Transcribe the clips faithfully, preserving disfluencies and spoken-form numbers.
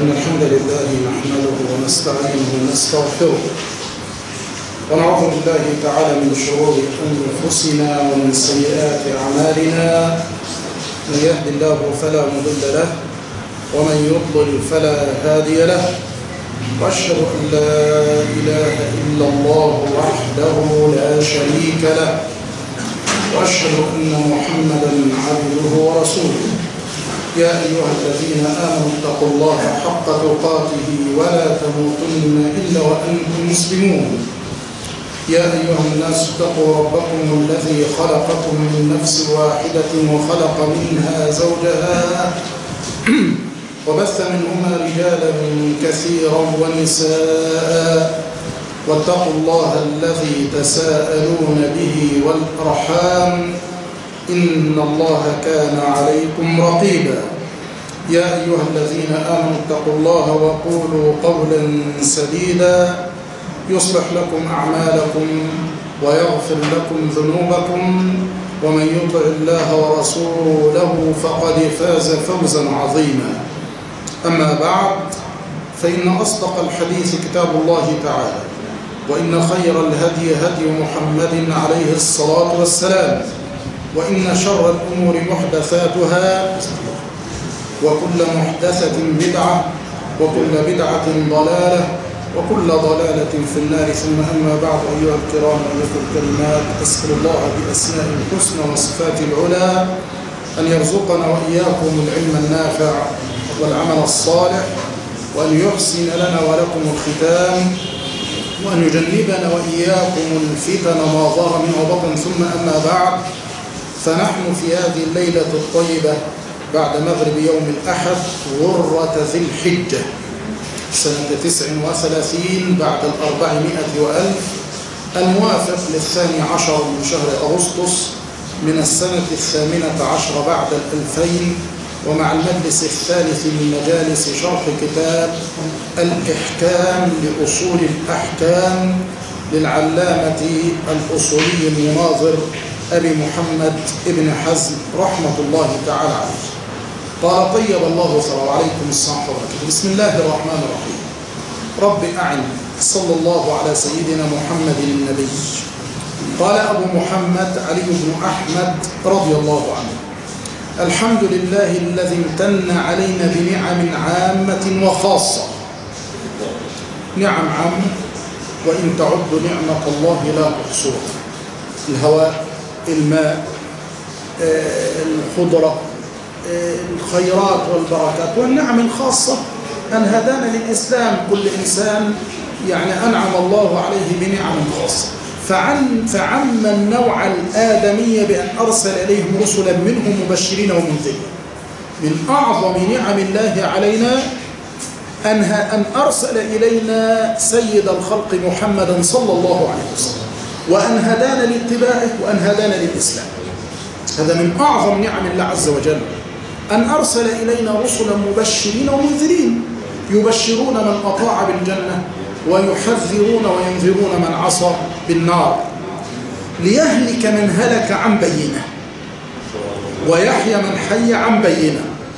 إن الحمد لله نحمده ونستعينه ونستغفره ونعوذ بالله تعالى من شرور أنفسنا ومن سيئات أعمالنا. من يهد الله فلا مضل له ومن يضلل فلا هادي له، وأشهد أن لا إله إلا الله وحده لا شريك له، وأشهد أن محمدا عبده ورسوله. يا أيها الذين آمنوا اتقوا الله حق تقاته ولا تموتن إلا وأنتم مسلمون. يا أيها الناس اتقوا ربكم الذي خلقكم من نفس واحدة وخلق منها زوجها وبث منهما رجالا كثيرا ونساء، واتقوا الله الذي تساءلون به والأرحام إن الله كان عليكم رقيبا. يا أيها الذين آمنوا اتقوا الله وقولوا قولا سديدا يصلح لكم أعمالكم ويغفر لكم ذنوبكم، ومن يطع الله ورسوله فقد فاز فوزا عظيما. أما بعد، فإن أصدق الحديث كتاب الله تعالى، وإن خير الهدي هدي محمد عليه الصلاة والسلام، وإن شر الأمور محدثاتها، وكل محدثة بدعة، وكل بدعة ضلالة، وكل ضلالة في النار. ثم أما بعد، أيها الكرام أيها الكريمات، أسأل الله بأسماء الحسنى وصفات العلى أن يرزقنا وإياكم العلم النافع والعمل الصالح، وأن يحسن لنا ولكم الختام، وأن يجنبنا وإياكم الفتن ما ظهر منه وبطن. ثم أما بعد، فنحن في هذه الليلة الطيبة بعد مغرب يوم الأحد غرة ذي الحجة سنة تسع وثلاثين بعد الأربعمائة وألف، الموافق للثاني عشر من شهر أغسطس من السنة الثامنة عشر بعد الألفين، ومع المجلس الثالث من مجالس شرح كتاب الإحكام لأصول الأحكام للعلامة الأصولي المناظر أبي محمد ابن حزم رحمة الله تعالى عليه. قال: طيب الله ثرى عليكم الصحة والبركة. بسم الله الرحمن الرحيم. رب أعن. صلى الله على سيدنا محمد النبي. قال أبو محمد علي بن أحمد رضي الله عنه: الحمد لله الذي امتن علينا بنعم عامة وخاصة. نعم عامة، وإن تعدوا نعمة الله لا تحصوها. الهواء، الماء، الخضرة، الخيرات والبركات. والنعم الخاصة أن هدانا للإسلام. كل إنسان يعني أنعم الله عليه بنعم خاصة، فعم, فعم النوع الآدمي بأن أرسل إليهم رسلا منهم مبشرين ومنذرين. من أعظم نعم الله علينا أن, أن أرسل إلينا سيد الخلق محمدا صلى الله عليه وسلم، وأن هدانا لاتباعه، وأن هدانا للإسلام. هذا من أعظم نعم الله عز وجل، أن أرسل إلينا رسلا مبشرين ومنذرين، يبشرون من أطاع بالجنة ويحذرون وينذرون من عصى بالنار، ليهلك من هلك عن بينه ويحيى من حي عن بينه.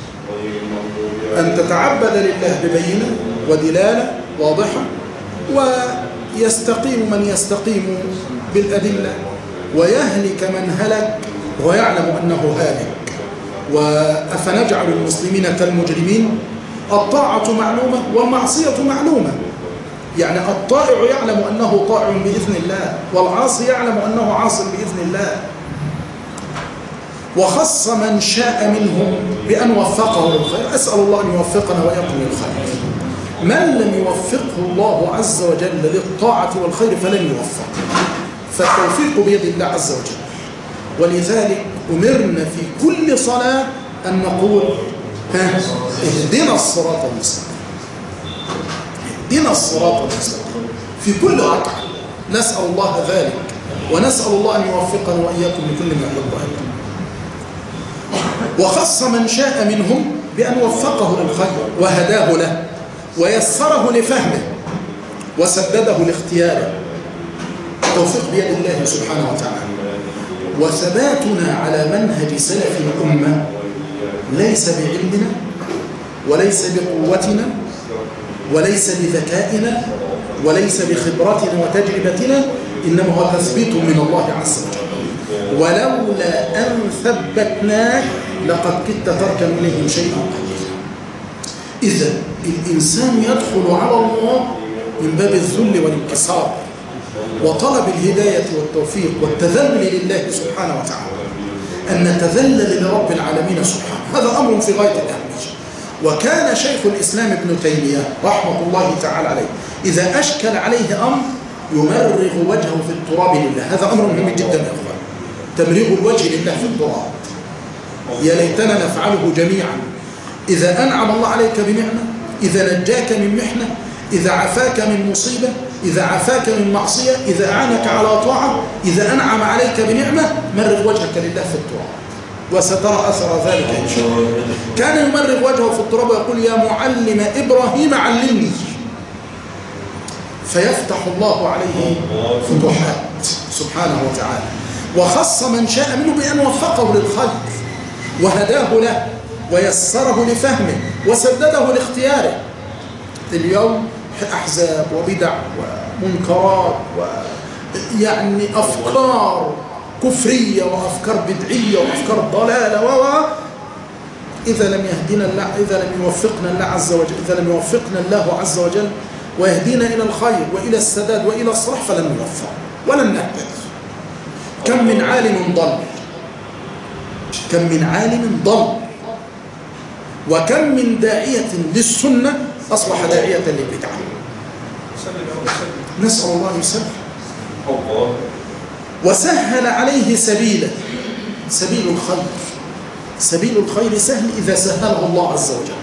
أن تتعبد لله ببينة ودلالة واضحة، ويستقيم من يستقيم بالأدلة، ويهلك من هلك ويعلم أنه هالك. وأفنجعل المسلمين كالمجرمين؟ الطاعة معلومة والمعصية معلومة. يعني الطائع يعلم أنه طائع بإذن الله، والعاصي يعلم أنه عاص بإذن الله. وخص من شاء منهم بأن وفقه للخير. أسأل الله أن يوفقنا وإياكم للخير. من لم يوفقه الله عز وجل للطاعة والخير فلن يوفق، فالتوفيق بيد الله عز وجل. ولذلك أمرنا في كل صلاة أن نقول: اهدنا الصراط المستقيم، اهدنا الصراط المستقيم في كل ركعة. نسأل الله ذلك، ونسأل الله أن يوفقنا وإياكم لكل ما يحب ويرضى. وخص من شاء منهم بأن وفقه للخير وهداه له ويسره لفهمه وسدده لاختياره. التوفيق بيد الله سبحانه وتعالى. وثباتنا على منهج سلف الأمة ليس بعلمنا وليس بقوتنا وليس بذكائنا وليس بخبرتنا وتجربتنا، إنما هو تثبيت من الله عز وجل. ولولا أن ثبتناك لقد كدت تركن إليهم شيئا قليلا. إذا الإنسان يدخل على الله من باب الذل والانكسار وطلب الهداية والتوفيق والتذلل لله سبحانه وتعالى، أن نتذلل لرب العالمين سبحانه. هذا أمر في غاية الأهمية. وكان شيخ الإسلام ابن تيمية رحمة الله تعالى عليه إذا أشكل عليه أمر يمرغ وجهه في التراب لله. هذا أمر مهم جدا يا أخوان، تمريغ الوجه لله في التراب. يا ليتنا نفعله جميعا. إذا أنعم الله عليك بنعمة، إذا نجاك من محنة، إذا عفاك من مصيبة، إذا عفاك من معصية، إذا أعنك على طاعة، إذا أنعم عليك بنعمة، مرغ وجهك لله في التراب، وسترى أثر ذلك إن شاء الله. كان يمرغ وجهه في التراب ويقول يا معلم إبراهيم علمني، فيفتح الله عليه فتوحات سبحانه وتعالى. وخص من شاء منه بأن وفقه للخير وهداه له ويسره لفهمه وسدده لاختياره. اليوم أحزاب وبدع ومنكرات ويعني أفكار كفرية وأفكار بدعية وأفكار ضلالة و إذا لم يهدينا الله، إذا لم يوفقنا الله عز وجل، إذا لم يوفقنا الله عز وجل ويهدينا إلى الخير وإلى السداد وإلى الصلاح فلن نوفق ولن نهتدي. كم من عالم ضل، كم من عالم ضل، وكم من داعية للسنة أصبح داعية للبدعة. نسأل الله يسلم. وسهل عليه سبيله، سبيل الخير. سبيل الخير سهل إذا سهله الله عز وجل.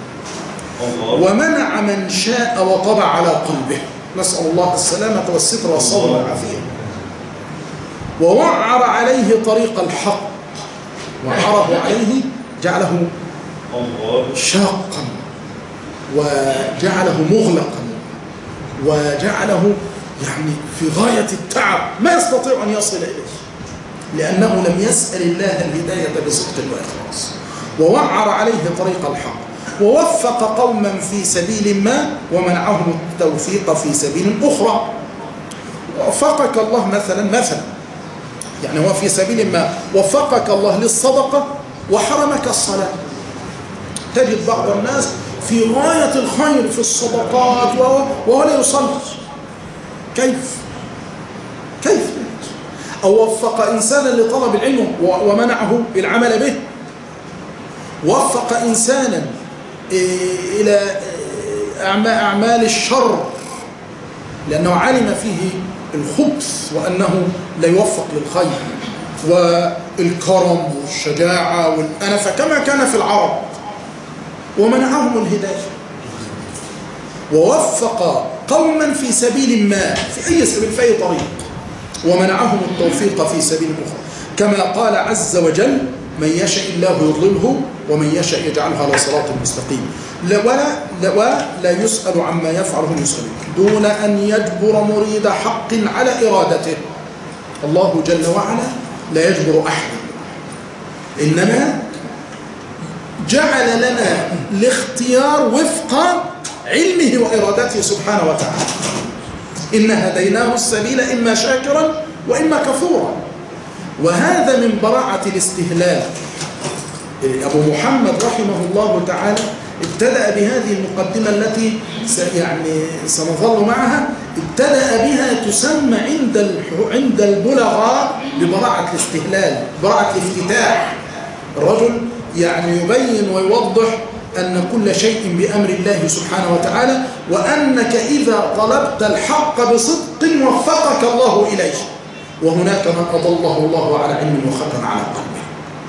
ومنع من شاء وطبع على قلبه. نسأل الله السلامة والستر والصبر والعافية. ووعر عليه طريق الحق، وعره عليه جعله شاقا وجعله مغلقا وجعله يعني في غاية التعب، ما يستطيع أن يصل إليه لأنه لم يسأل الله الهداية بصدق وإخلاص. ووعر عليه طريق الحق، ووفق قوما في سبيل ما ومنعهم التوفيق في سبيل أخرى. وفقك الله مثلا مثلا يعني هو في سبيل ما وفقك الله للصدقة وحرمك الصلاة. تجد بعض الناس في غاية الخير في الصدقات وهو لا يصلي. كيف؟ كيف؟ أو وفق إنسانا لطلب العلم ومنعه العمل به. وفق إنسانا إلى أعمال الشر لأنه علم فيه الخبث وأنه لا يوفق للخير والكرم والشجاعة والأنفة كما كان في العرب، ومنعهم الهداية. ووفق قوما في سبيل ما في أي سبيل في أي طريق ومنعهم التوفيق في سبيل أخرى، كما قال عز وجل من يشاء الله يضلله ومن يشاء يجعله على صراط مستقيم ولا ولا يسأل عما يفعله يسأل دون أن يجبر مريد حق على إرادته. الله جل وعلا لا يجبر أحدا، إنما جعل لنا الاختيار وفق علمه وإرادته سبحانه وتعالى. إن هديناه السبيل إما شاكرا وإما كفورا. وهذا من براعة الاستهلال. أبو محمد رحمه الله تعالى ابتدأ بهذه المقدمة التي يعني سنظل معها، ابتدأ بها تسمى عند عند البلغاء ببراعة الاستهلال، براعة الافتتاح. الرجل يعني يبين ويوضح أن كل شيء بأمر الله سبحانه وتعالى، وأنك إذا طلبت الحق بصدق وفقك الله إليه، وهناك من أضله الله على علم وختم على قلبه،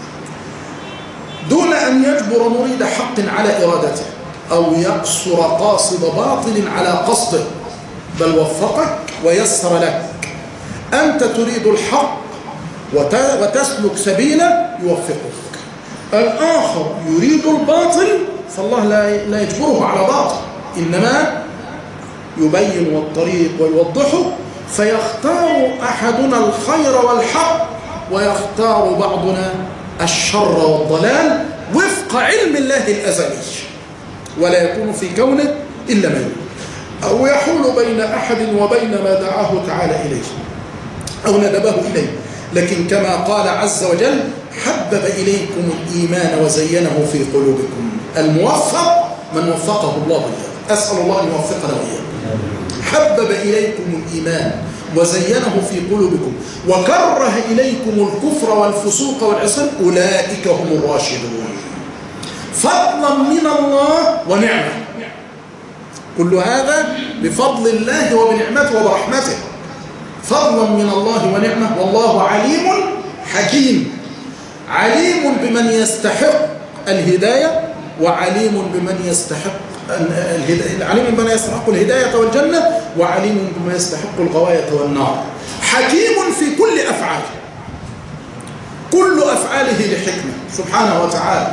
دون أن يجبر مريد حق على إرادته أو يقصر قاصد باطل على قصده، بل وفقك ويسر لك. أنت تريد الحق وتسلك سبيله يوفقك. الآخر يريد الباطل فالله لا يجبره على باطل، إنما يبين الطريق ويوضحه. فيختار أحدنا الخير والحق ويختار بعضنا الشر والضلال وفق علم الله الأزلي، ولا يكون في كونه إلا ما يريد، أو يحول بين أحد وبين ما دعاه تعالى إليه أو ندبه إليه. لكن كما قال عز وجل: حبب إليكم الإيمان وزينه في قلوبكم. الموفق من وفقه الله إياه، أسأل الله أن يوفقنا وإياه. حبب إليكم الإيمان وزينه في قلوبكم وكره إليكم الكفر والفسوق والعصيان أولئك هم الراشدون، فضلا من الله ونعمة. كل هذا بفضل الله وبنعمته وبرحمته، فضلا من الله ونعمة، والله عليم حكيم، عليم بمن يستحق الهداية وعليم بمن يستحق الهداية، عليم بمن يستحق الهداية والجنة وعليم بمن يستحق الغواية والنار، حكيم في كل أفعاله، كل أفعاله لحكمة سبحانه وتعالى.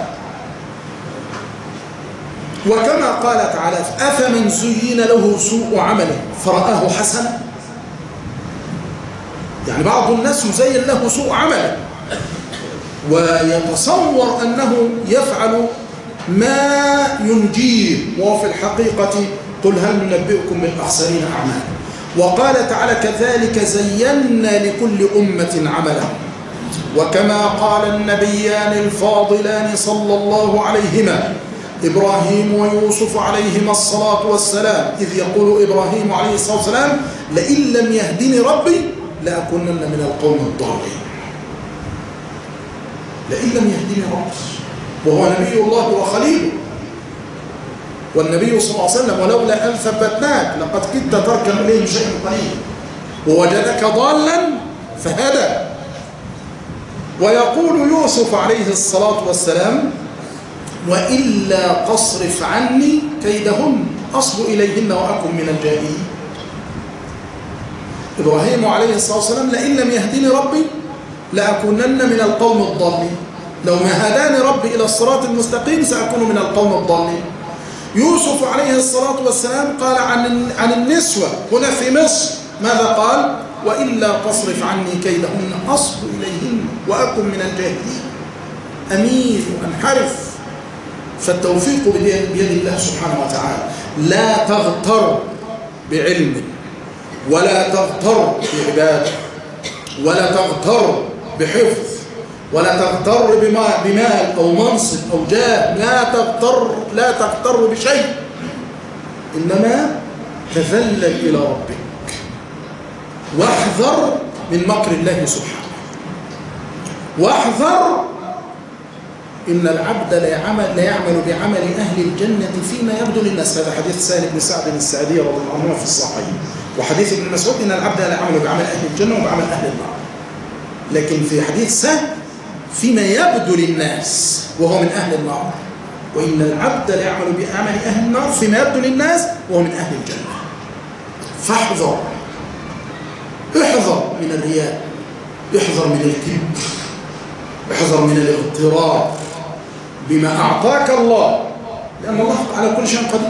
وكما قال تعالى: أفمن زين له سوء عمله فرآه حسنا. يعني بعض الناس يزين له سوء عمله ويتصور أنه يفعل ما ينجيه، وفي الحقيقة قل هل ننبئكم بالأخسرين أعمالا. وقال تعالى: كذلك زينا لكل أمة عملهم. وكما قال النبيان الفاضلان صلى الله عليهما إبراهيم ويوسف عليهما الصلاة والسلام، إذ يقول إبراهيم عليه الصلاة والسلام: لئن لم يهدني ربي لأكونن من القوم الضالين. لئن لم يهدني ربي، وهو نبي الله وخليله، والنبي صلى الله عليه وسلم: ولولا أن ثبتناك لقد كدت تركن إليه شيئا قليلا ووجدك ضالا فهدى. ويقول يوسف عليه الصلاة والسلام: وإلا تصرف عني كيدهن أصب إليهن وأكن من الجاهلين. إبراهيم عليه الصلاة والسلام: لئن لم يهدني ربي لأكونن من القوم الضالين، لو ما هداني ربي إلى الصراط المستقيم سأكون من القوم الضالين. يوسف عليه الصلاة والسلام قال عن عن النسوة هنا في مصر ماذا قال؟ وإلا تصرف عني كيدهن أصب إليهن وأكن من الجاهلين. أميل وأنحرف، فالتوفيق بيد الله سبحانه وتعالى. لا تغتر بعلم ولا تغتر بعبادة ولا تغتر بحفظ ولا تغتر بمال أو منصب أو جاه، لا تغتر لا تغتر بشيء، إنما تذلل إلى ربك واحذر من مكر الله سبحانه، واحذر إن العبد لا يعمل, لا يعمل بعمل أهل الجنة فيما يبدو للناس. هذا حديث سهل بن سعد الساعدي رضي الله عنه في الصحيح، وحديث ابن مسعود: إن العبد لا يعمل بعمل أهل الجنة وبعمل أهل النار. لكن في حديث سهل: فيما يبدو للناس وهو من أهل النار، وإن العبد لا يعمل بعمل أهل النار فيما يبدو للناس وهو من أهل الجنة. فاحذر، احذر من الرياء، احذر من الكبر، احذر من الاغترار بما أعطاك الله، لأن الله على كل شيء قدير.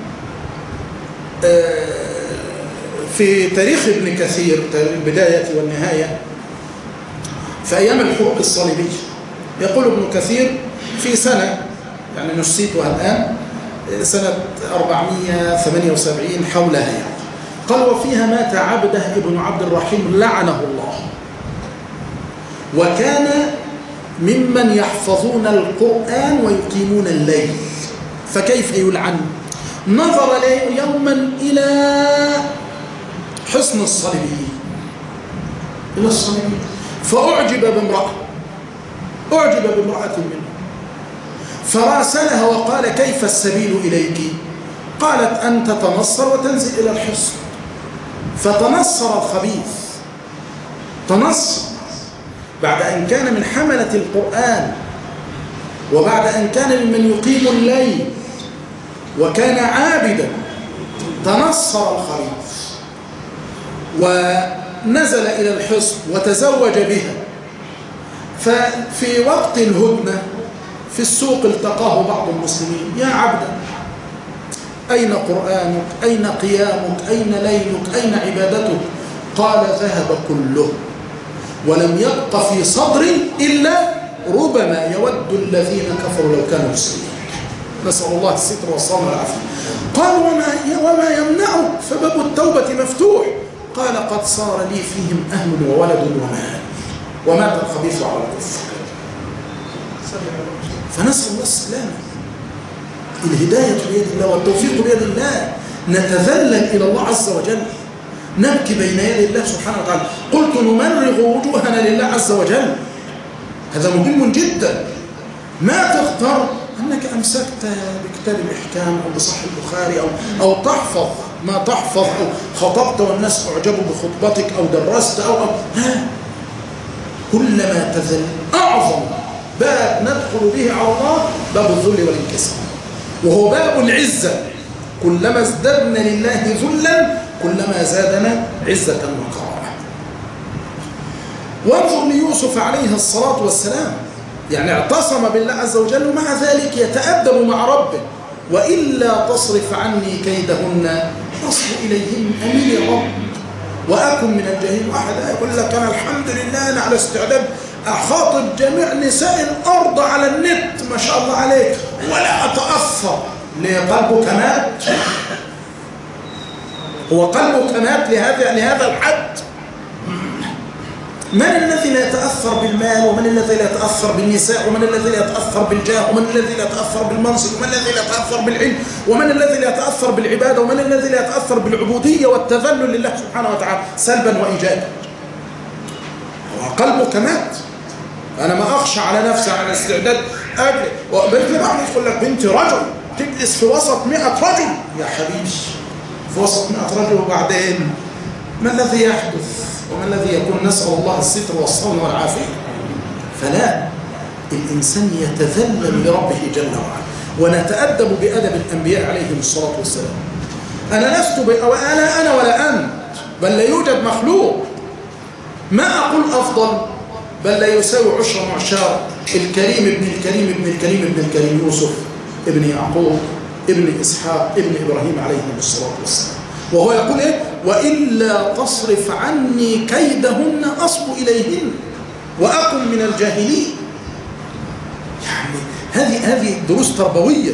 في تاريخ ابن كثير البداية والنهاية في أيام الحروب الصليبية، يقول ابن كثير في سنة، يعني نسيتها الآن، سنة أربعمائة وثمانية وسبعين حولها يعني، قال: وفيها مات عبده ابن عبد الرحيم لعنه الله، وكان ممن يحفظون القرآن ويقيمون الليل، فكيف يلعن؟ نظر يوما إلى حصن الصليبيين، إلى الصليبيين، فأعجب بامرأة أعجب بامرأة منه، فراسلها وقال: كيف السبيل إليك؟ قالت: أن تتنصر وتنزل إلى الحصن. فتنصر الخبيث، تنصر بعد أن كان من حملة القرآن، وبعد أن كان ممن يقيم الليل وكان عابدا، تنصر الخبيث ونزل إلى الحصن وتزوج بها. ففي وقت الهدنة في السوق التقاه بعض المسلمين: يا عبدا، أين قرآنك؟ أين قيامك؟ أين ليلك؟ أين عبادتك؟ قال: ذهب كله، ولم يبق في صدري إلا ربما يود الذين كفروا لو كانوا مسلمين. نسأل الله الستر والصلاة والعافية. قال وما, وما يمنعه فباب التوبة مفتوح. قال قد صار لي فيهم أهل وولد ومال ومات الخبيث على الكفر. فنسأل الله السلامة. الهداية بيد الله والتوفيق بيد الله. نتذلل إلى الله عز وجل، نبكي بين يدي الله سبحانه وتعالى. قلت نمرغ وجوهنا لله عز وجل. هذا مهم جدا. ما تختار أنك أمسكت بكتاب الإحكام أو بصحيح البخاري أو, أو تحفظ ما تحفظ أو خطبت والناس أعجبوا بخطبتك أو درست أو, أو ها كلما تذل. أعظم باب ندخل به على الله باب الذل والانكسار، وهو باب العزة. كلما ازددنا لله ذلا كلما زادنا عزة وكرامة. وانظر ليوسف عليه الصلاة والسلام، يعني اعتصم بالله عز وجل ومع ذلك يتأدب مع ربه. وإلا تصرف عني كيدهن أصل إليهن أمين يا رب وأكن من الجاهلين. واحد يقول لك أنا الحمد لله أنا على استعداد أخاطب جميع نساء الأرض على النت ما شاء الله عليك ولا أتأثر. لقلبه كمات؟ هو قلبه كمات لهذا لهذا الحد؟ من الذي لا يتأثر بالمال، ومن الذي لا يتأثر بالنساء، ومن الذي لا يتأثر بالجاه، ومن الذي لا يتأثر بالمنصب، ومن الذي لا يتأثر بالعلم، ومن الذي لا يتأثر بالعبادة، ومن الذي لا يتأثر بالعبودية والتذلل لله سبحانه وتعالى سلبا وإيجابا؟ هو قلبه كمات. أنا ما أخشى على نفسي على استعداد أجل. وبنت بعض يقول لك بنت رجل تجلس في وسط مئة رجل. يا حبيبي في وسط مئة رجل وبعدين ما الذي يحدث؟ وما الذي يكون؟ نسأل الله الستر والصون والعافية. فلا، الإنسان يتذلل لربه جل وعلا. ونتأدب بأدب الأنبياء عليهم الصلاة والسلام. أنا لست أنا أنا ولا أنت، بل لا يوجد مخلوق ما أقول أفضل، بل لا يساوي عشر معشار الكريم ابن الكريم ابن الكريم ابن الكريم يوسف ابن يعقوب ابن إسحاق ابن إبراهيم عليهم الصلاة والسلام. وهو يقول إيه؟ وإلا تصرف عني كيدهن أصب إليهن وأكن من الجاهلين. يعني هذه هذه دروس تربوية.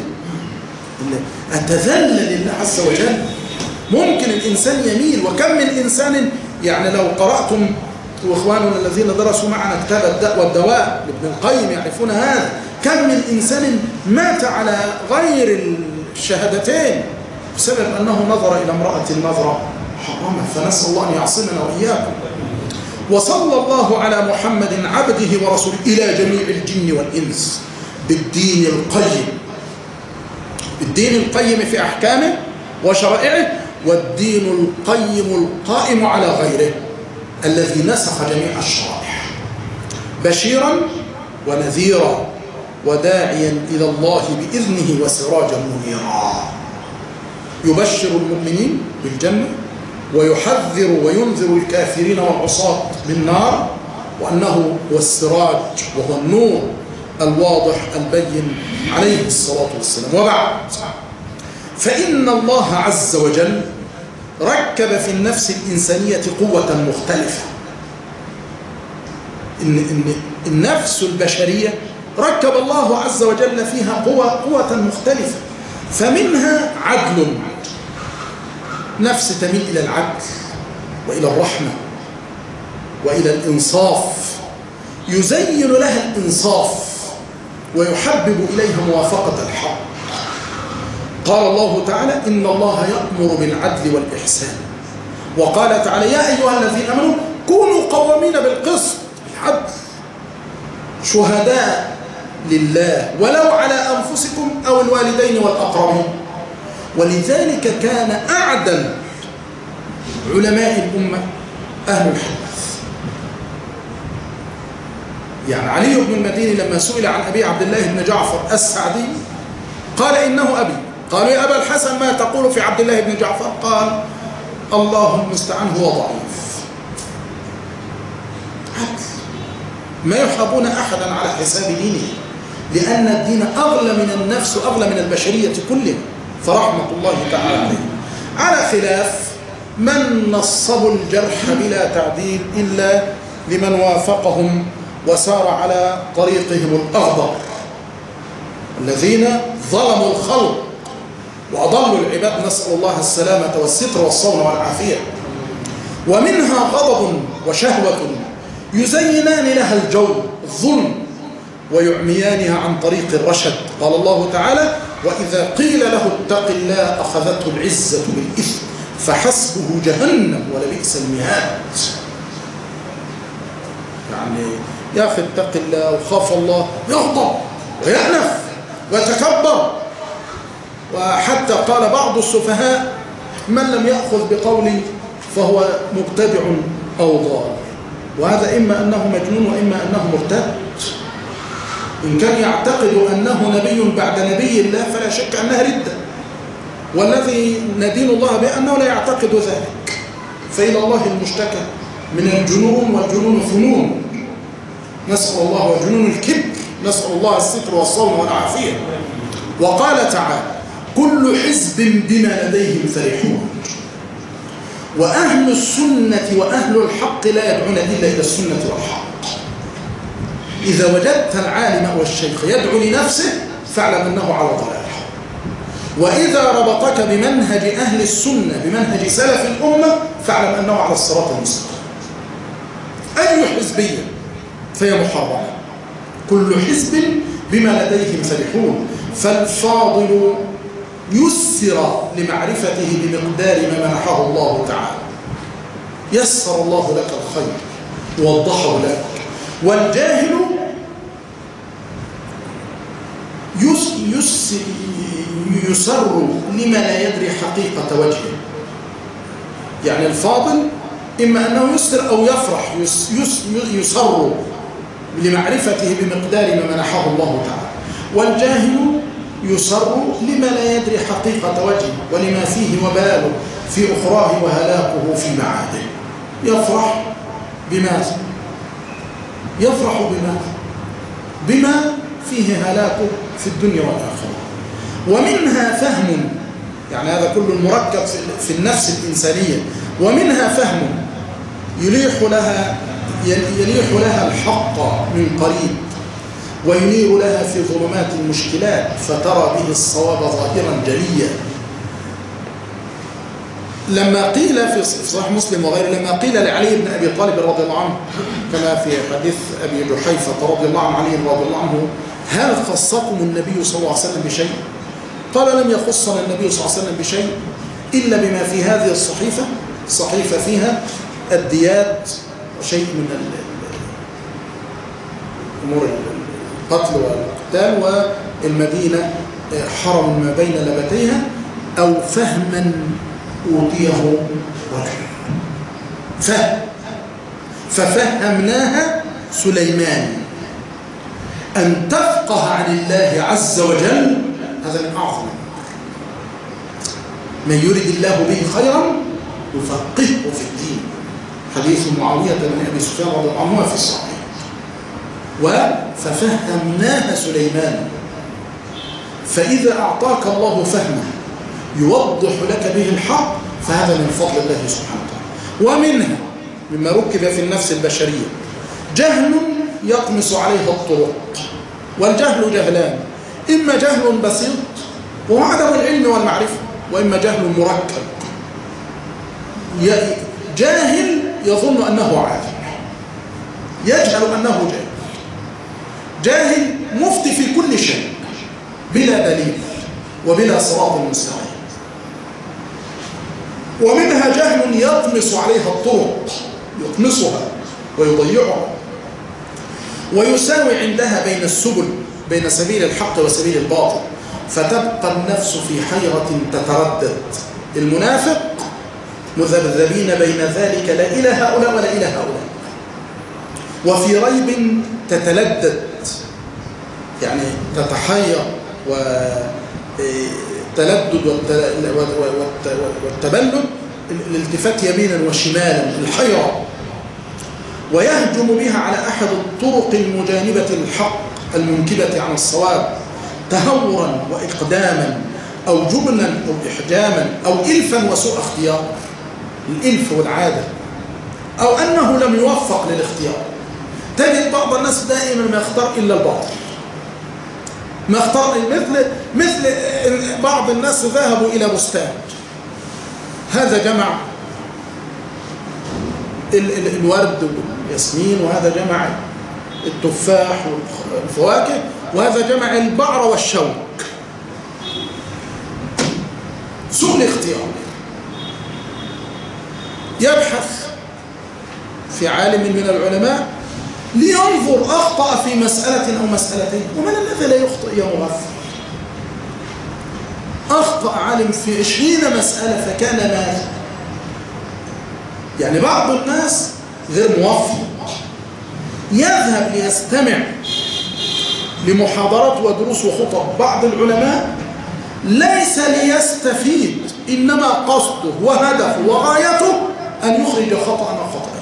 أتذلل لله عز وجل. ممكن الإنسان يميل، وكم من إنسان يعني لو قرأتم وإخواننا الذين درسوا معنا كتاب الداء والدواء لابن القيم يعرفون هذا، كم من إنسان مات على غير الشهادتين بسبب أنه نظر إلى امرأة نظرة حرامة. فنسأل الله أن يعصمنا وإياكم. وصلى الله على محمد عبده ورسوله إلى جميع الجن والإنس بالدين القيم، بالدين القيم في أحكامه وشرائعه، والدين القيم القائم على غيره الذي نسخ جميع الشرائع بشيرا ونذيرا وداعيا إلى الله بإذنه وسراجا منيرا. يبشر المؤمنين بالجنة ويحذر وينذر الكافرين والعصاة بالنار، وأنه هو السراج وهو النور الواضح البين عليه الصلاة والسلام. وبعد، فإن الله عز وجل ركب في النفس الإنسانية قوة مختلفة. إن, إن النفس البشرية ركب الله عز وجل فيها قوة, قوة مختلفة. فمنها عدل، نفس تميل إلى العدل وإلى الرحمة وإلى الإنصاف، يزين لها الإنصاف ويحبب إليها موافقة الحق. قال الله تعالى إن الله يأمر بالعدل والإحسان. وقال تعالى يا أيها الذين آمنوا كونوا قوامين بالقسط، العدل، شهداء لله ولو على أنفسكم أو الوالدين والأقربين. ولذلك كان أعدل علماء الأمة أهل الحديث. يعني علي بن المديني لما سئل عن أبي عبد الله بن جعفر السعدي قال إنه أبي. قالوا يا أبا الحسن ما تقول في عبد الله بن جعفر؟ قال الله المستعان هو ضعيف. عدل، ما يحابون أحدا على حساب دينه، لأن الدين أغلى من النفس وأغلى من البشرية كلها، فرحمة الله تعالى عليه. على خلاف من نصبوا الجرح بلا تعديل إلا لمن وافقهم وسار على طريقهم الأخضر. الذين ظلموا الخلق وأضلوا العباد، نسأل الله السلامة والستر والصون والعافية. ومنها غضب وشهوة يزينان لها الجو الظلم ويعميانها عن طريق الرشد. قال الله تعالى: وإذا قيل له اتق الله أخذته العزة بالإثم فحسبه جهنم ولبئس المهاد. يعني يا أخي اتق الله وخاف الله، يغضب ويأنف ويتكبر. وحتى قال بعض السفهاء: من لم يأخذ بقولي فهو مبتدع أو ضال. وهذا إما أنه مجنون وإما أنه مرتد. إن كان يعتقد أنه نبي بعد نبي الله فلا شك أنها ردة، والذي ندين الله بأنه لا يعتقد ذلك. فإلى الله المشتكى من الجنون، والجنون فنون، نسأل الله، وجنون الكبر، نسأل الله الستر والصون والعافية. وقال تعالى: كل حزب بما لديهم فرحون. وأهل السنة وأهل الحق لا يدعون إلا إلى السنة والحق. إذا وجدت العالم أو الشيخ يدعو لنفسه فاعلم أنه على ضلال. وإذا ربطك بمنهج أهل السنة بمنهج سلف الأمة فاعلم أنه على الصراط المستقيم. أي حزبية فهي محرمة. كل حزب بما لديهم فرحون. فالفاضل يسر لمعرفته بمقدار ما منحه الله تعالى. يسر الله لك الخير ووضحه لك. والجاهل يس يس يسر لما لا يدري حقيقة وجهه. يعني الفاضل إما أنه يسر أو يفرح، يس يس يسر لمعرفته بمقدار ما منحه الله تعالى. والجاهل يسر لما لا يدري حقيقة وجهه ولما فيه وباله في أخراه وهلاكه في معاده. يفرح بماذا؟ يفرح بماذا؟ بما فيه هلاكه في الدنيا والآخرة. ومنها فهم، يعني هذا كله مركب في النفس الإنسانية. ومنها فهم يليح لها يليح لها الحق من قريب وينير لها في ظلمات المشكلات فترى به الصواب ظاهرا جليا. لما قيل في صحيح مسلم وغيره، لما قيل لعلي بن أبي طالب رضي الله عنه كما في حديث أبي جحيفة رضي الله عن علي رضي الله عنه: هل خصكم النبي صلى الله عليه وسلم بشيء؟ قال: لم يخصنا النبي صلى الله عليه وسلم بشيء إلا بما في هذه الصحيفة. صحيفة فيها الديات وشيء من أمور القتل والقتال، والمدينة حرم ما بين لبتيها، أو فهما أوتيه رجل فهم ففهمناها سليمان أن تفقه عن الله عز وجل. هذا من أعظم. من يريد الله به خيرا يفقهه في الدين. حديث معاوية بن أبي سفيان رضي الله عنه في الصحيح. وففهمناها سليمان. فإذا أعطاك الله فهمه يوضح لك به الحق فهذا من فضل الله سبحانه وتعالى. ومنها مما ركب في النفس البشرية جهل يطمس عليها الطرق. والجهل جهلان: إما جهل بسيط وهو عدم العلم والمعرفة، وإما جهل مركب. جاهل يظن أنه عالم، يجهل أنه جاهل. جاهل مفتي في كل شيء بلا دليل وبلا صراط مستقيم. ومنها جهل يطمس عليها الطرق، يطمسها ويضيعها، ويساوي عندها بين السبل، بين سبيل الحق وسبيل الباطل، فتبقى النفس في حيرة تتردد. المنافق مذبذبين بين ذلك، لا إلى هؤلاء ولا إلى هؤلاء، وفي ريب تتلدد، يعني تتحير وتلدد والتبلد، الالتفات يمينا وشمالا، الحيرة. ويهجم بها على أحد الطرق المجانبة للحق المنكبة عن الصواب تهورا وإقداما أو جبنا أو إحجاما أو إلفا وسوء اختيار، الإلف والعادة، أو أنه لم يوفق للاختيار. تجد بعض الناس دائما ما يختار إلا الباطل، ما اختار مثل مثل بعض الناس ذهبوا إلى بستان، هذا جمع ال ال الورد والياسمين، وهذا جمع التفاح والفواكه، وهذا جمع البعر والشوك. سوء الاختيار. يبحث في عالم من العلماء لينظر أخطأ في مسألة أو مسألتين، ومن الذي لا يخطئ يا مغفر؟ أخطأ عالم في عشرين مسألة فكان ماذا؟ يعني بعض الناس غير موفق يذهب ليستمع لمحاضرات ودروس وخطب بعض العلماء ليس ليستفيد، إنما قصده وهدفه وغايته أن يخرج خطأ أو خطأ.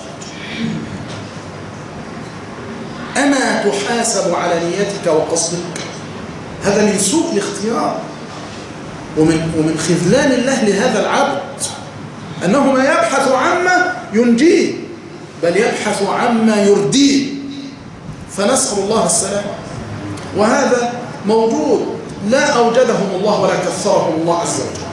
أما تحاسب على نيتك وقصدك؟ هذا من سوء الاختيار ومن, ومن خذلان الله لهذا العبد، أنه ما يبحث عما ينجيه بل يبحث عما يرديه، فنسأل الله السلامة. وهذا موجود لا أوجدهم الله ولا كثرهم الله عز وجل.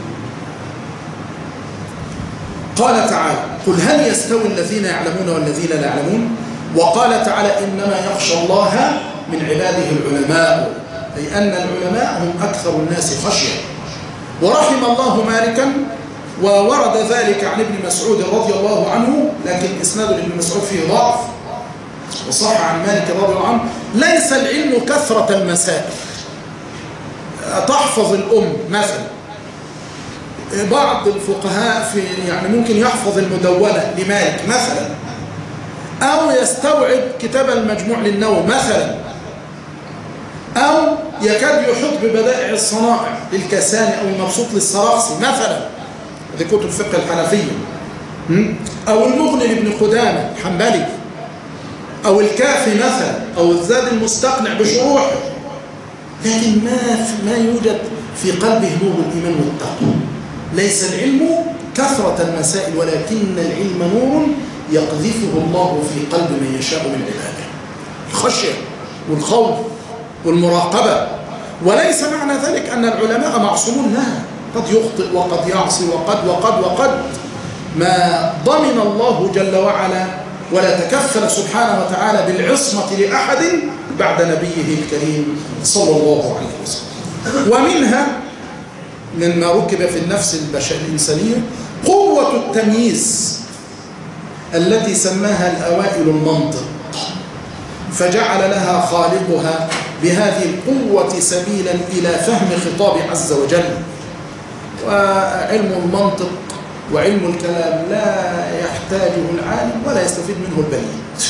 قال تعالى: قل هل يستوي الذين يعلمون والذين لا يعلمون؟ وقال تعالى: إنما يخشى الله من عباده العلماء، أي أن العلماء هم أكثر الناس خشية. ورحم الله مالكا، وورد ذلك عن ابن مسعود رضي الله عنه، لكن إسناد ابن مسعود فيه ضعف، وصح عن مالك رضي الله عنه: ليس العلم كثرة المسائل، تحفظ الأم مثلا. بعض الفقهاء في يعني ممكن يحفظ المدونة لمالك مثلا، أو يستوعب كتاب المجموع للنووي مثلا، أو يكاد يحط ببدائع الصنائع للكساني أو المبسوط للسراخسي مثلا، هذه كتب الفقه الحنفية، أو المغني لابن قدامة الحنبلي، أو الكافي مثلا، أو الزاد المستقنع بشروحه، لكن ما ما يوجد في قلبه نور الإيمان والتقوى. ليس العلم كثرة المسائل، ولكن العلم نور يقذفه الله في قلب من يشاء من عباده، الخشية والخوف والمراقبة. وليس معنى ذلك أن العلماء معصومون، لا، قد يخطئ وقد يعصي وقد وقد وقد ما ضمن الله جل وعلا ولا تكفل سبحانه وتعالى بالعصمة لأحد بعد نبيه الكريم صلى الله عليه وسلم. ومنها مما ركب في النفس البشرية الإنسانية قوة التمييز التي سماها الأوائل المنطق، فجعل لها خالقها بهذه القوة سبيلا إلى فهم خطاب عز وجل. وعلم المنطق وعلم الكلام لا يحتاجه العالم ولا يستفيد منه البليد،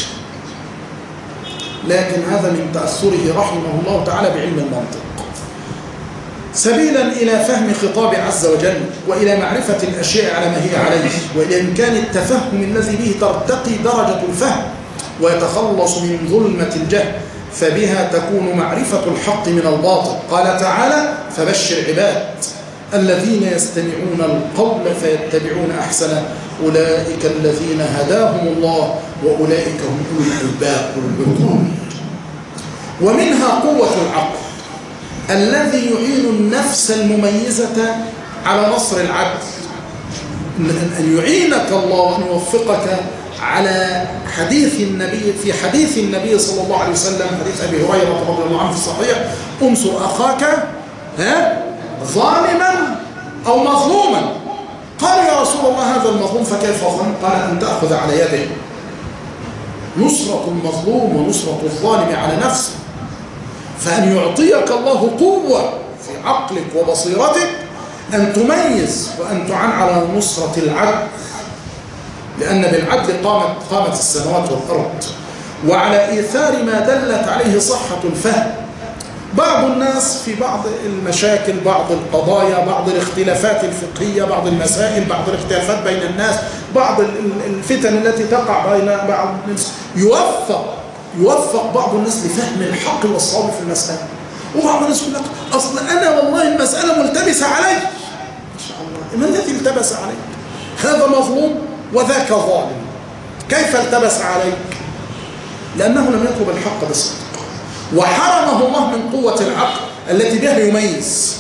لكن هذا من تأثره رحمه الله تعالى بعلم المنطق، سبيلا إلى فهم خطاب عز وجل، وإلى معرفة الأشياء على ما هي عليه، وإلى إمكان التفهم الذي به ترتقي درجة الفهم ويتخلص من ظلمة الجهل، فبها تكون معرفة الحق من الباطل. قال تعالى: فبشر عباد الذين يستمعون القول فيتبعون أحسنه أولئك الذين هداهم الله وأولئك هم أولو الألباب والعقول. ومنها قوة العقل الذي يعين النفس المميزة على نصر العبد، أن يعينك الله وأن يوفقك على حديث النبي في حديث النبي صلى الله عليه وسلم، حديث أبي هريرة رضي الله عنه في الصحيح: انصر أخاك ها ظالما أو مظلوما. قال: يا رسول الله هذا المظلوم فكيف ظلم؟ قال: أن تأخذ على يده. نصرة المظلوم ونصرة الظالم على نفسه، فأن يعطيك الله قوة في عقلك وبصيرتك أن تميز وأن تعن على نصرة العدل، لأن بالعدل قامت قامت السماوات والأرض، وعلى إيثار ما دلت عليه صحة الفهم. بعض الناس في بعض المشاكل، بعض القضايا، بعض الاختلافات الفقهية، بعض المسائل، بعض الاختلافات بين الناس، بعض الفتن التي تقع بين بعض الناس، يوفق يوفق بعض الناس لفهم الحق والصواب في المسألة. وبعض الناس يقول لك: أصل أنا والله المسألة ملتبسة علي. إن شاء الله، من الذي التبس عليك؟ هذا مظلوم وذاك ظالم، كيف التبس عليك؟ لأنه لم يطلب الحق بصدق، وحرمه الله من قوة العقل التي بها يميز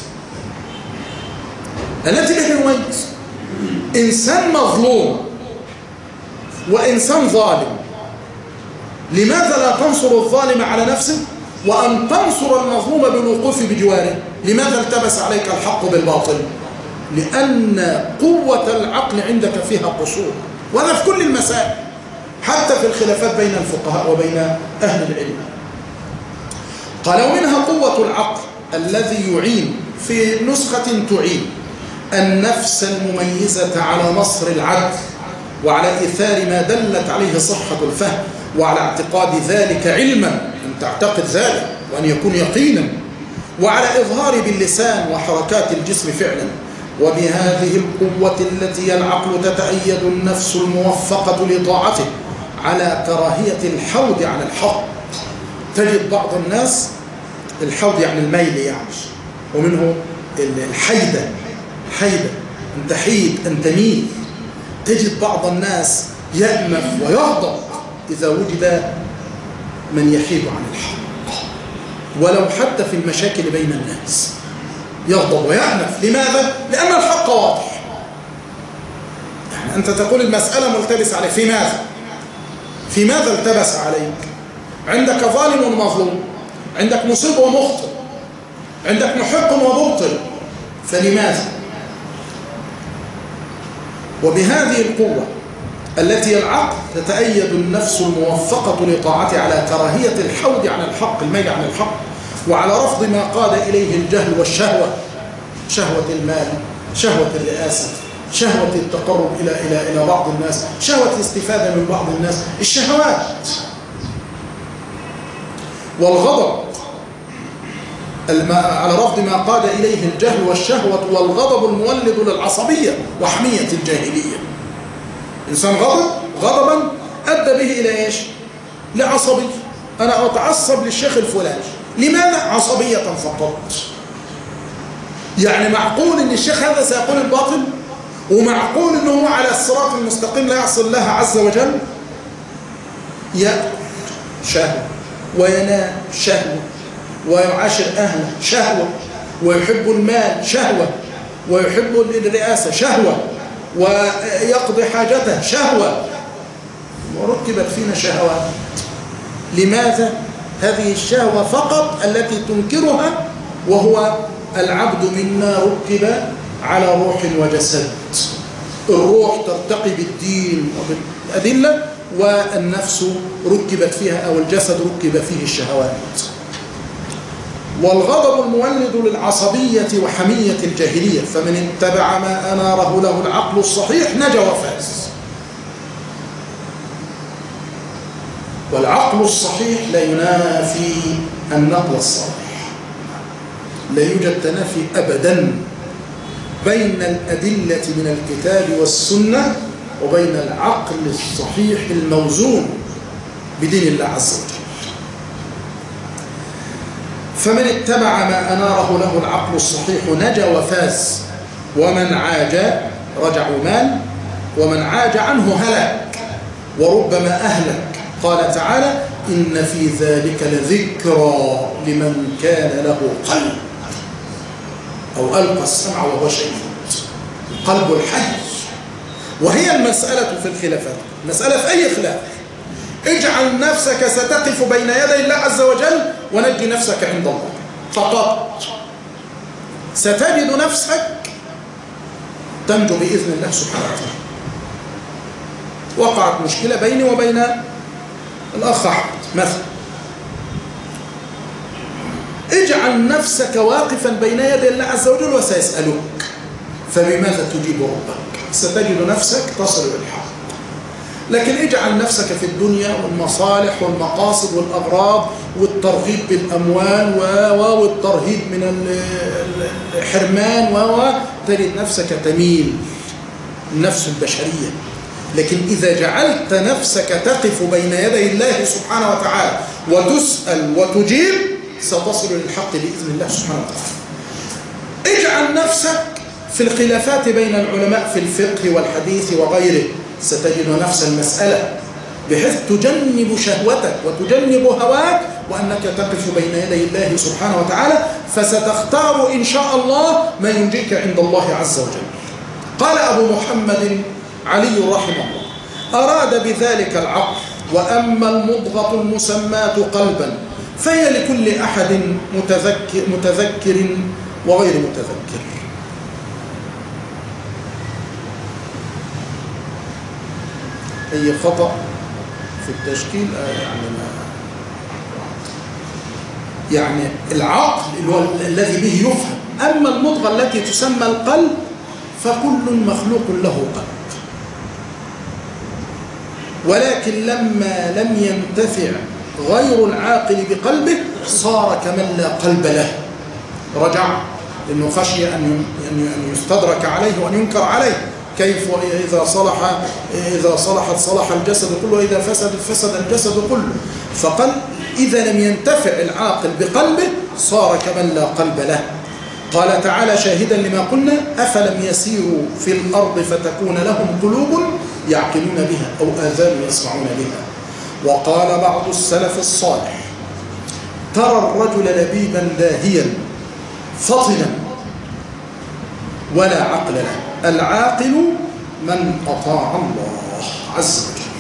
التي بها يميز إنسان مظلوم وإنسان ظالم. لماذا لا تنصر الظالم على نفسه وأن تنصر المظلوم بالوقوف بجواره؟ لماذا التبس عليك الحق بالباطل؟ لأن قوة العقل عندك فيها قصور، وهذا في كل المسائل، حتى في الخلافات بين الفقهاء وبين أهل العلم. قال ومنها قوة العقل الذي يعين في نسخة تعين النفس المميزة على نصر العدل وعلى إيثار ما دلت عليه صحة الفهم وعلى اعتقاد ذلك علما، أن تعتقد ذلك وأن يكون يقينا، وعلى إظهار باللسان وحركات الجسم فعلا. وبهذه القوة التي العقل تتأيد النفس الموفقة لطاعته على كراهية الحود عن الحق. تجد بعض الناس الحود يعني الميل يعني، ومنه الحيدة حيدة أن تحيد أن تميل. تجد بعض الناس يأنف ويغضب إذا وجد من يحيد عن الحق، ولو حتى في المشاكل بين الناس يغضب ويأنف. لماذا؟ لأن الحق واضح. يعني أنت تقول المسألة ملتبس عليك، في ماذا؟ في ماذا التبس عليك؟ عندك ظالم ومظلوم، عندك مصيب ومخطئ، عندك محق ومبطل، فلماذا؟ وبهذه القوة التي العقل تتأيد النفس الموفقة لطاعته على كراهية الحود عن الحق، الميل عن الحق، وعلى رفض ما قاد إليه الجهل والشهوة، شهوة المال، شهوة الرئاسة، شهوة التقرب إلى إلى إلى بعض الناس، شهوة الاستفادة من بعض الناس، الشهوات. والغضب على رفض ما قاد إليه الجهل والشهوة، والغضب المولد للعصبية وحمية الجاهلية. إنسان غضب غضبا أدى به إلى إيش؟ لعصبية. أنا أتعصب للشيخ الفلاني، لماذا؟ عصبية فقط. يعني معقول أن الشيخ هذا سيقول الباطل، ومعقول أنه على الصراط المستقيم لا يعصي الله عز وجل. يأكل شهوة، وينام شهوة، ويعاشر أهله شهوة، ويحب المال شهوة، ويحب الرئاسة شهوة، ويقضي حاجته شهوة، وركبت فينا شهوات. لماذا؟ هذه الشهوة فقط التي تنكرها، وهو العبد منا ركب على روح وجسد. الروح ترتقي بالدين وبالأدلة، والنفس ركبت فيها أو الجسد ركب فيه الشهوات. والغضب المولد للعصبية وحمية الجاهلية، فمن اتبع ما أناره له العقل الصحيح نجا وفاز. والعقل الصحيح لا ينافي النقل الصالح، لا يوجد تنافي أبدا بين الأدلة من الكتاب والسنة وبين العقل الصحيح الموزون بدين الله عز وجل. فمن اتبع ما أناره له العقل الصحيح نجا وفاز، ومن عاج رجع مال، ومن عاج عنه هلك وربما أهلك. قال تعالى إن في ذلك لذكرى لمن كان له قلب أو ألقى السمع وهو شهيد. قلب الحي. وهي المسألة في الخلافات، مسألة في أي خلاف، اجعل نفسك ستقف بين يدي الله عز وجل ونجي نفسك عند الله فقط. ستجد نفسك تنجو بإذن الله سبحانه وتعالى. وقعت مشكلة بيني وبين الأخ أحمد مثلا، اجعل نفسك واقفا بين يدي الله عز وجل وسيسألوك، فبماذا تجيب ربك؟ ستجد نفسك تصل بالحق. لكن اجعل نفسك في الدنيا والمصالح والمقاصد والأغراض والترغيب بالأموال والترهيب من الحرمان وتجد نفسك تميل، النفس البشرية. لكن إذا جعلت نفسك تقف بين يدي الله سبحانه وتعالى وتسأل وتجيب ستصل للحق بإذن الله سبحانه وتعالى. اجعل نفسك في الخلافات بين العلماء في الفقه والحديث وغيره، ستجد نفس المسألة، بحيث تجنب شهوتك وتجنب هواك وأنك تقف بين يدي الله سبحانه وتعالى، فستختار إن شاء الله ما ينجيك عند الله عز وجل. قال أبو محمد علي رحمه الله: أراد بذلك العقل، وأما المضغة المسماة قلبا فهي لكل أحد متذكر, متذكر وغير متذكر. أي خطأ في التشكيل يعني ما يعني العقل اللي هو الذي به يفهم. أما المضغة التي تسمى القلب فكل مخلوق له قلب، ولكن لما لم ينتفع غير العاقل بقلبه صار كمن لا قلب له، رجع لأنه خشي أن يستدرك عليه وأن ينكر عليه. كيف إذا صلح إذا صلحت صلح الجسد كله، وإذا فسد فسد الجسد كله. فقال إذا لم ينتفع العاقل بقلبه صار كمن لا قلب له. قال تعالى شاهدا لما قلنا: أفلم يسيروا في الأرض فتكون لهم قلوب يعقلون بها أو آذان يسمعون بها. وقال بعض السلف الصالح: ترى الرجل لبيبا داهيا فطنا ولا عقل له، العاقل من أطاع الله عز وجل.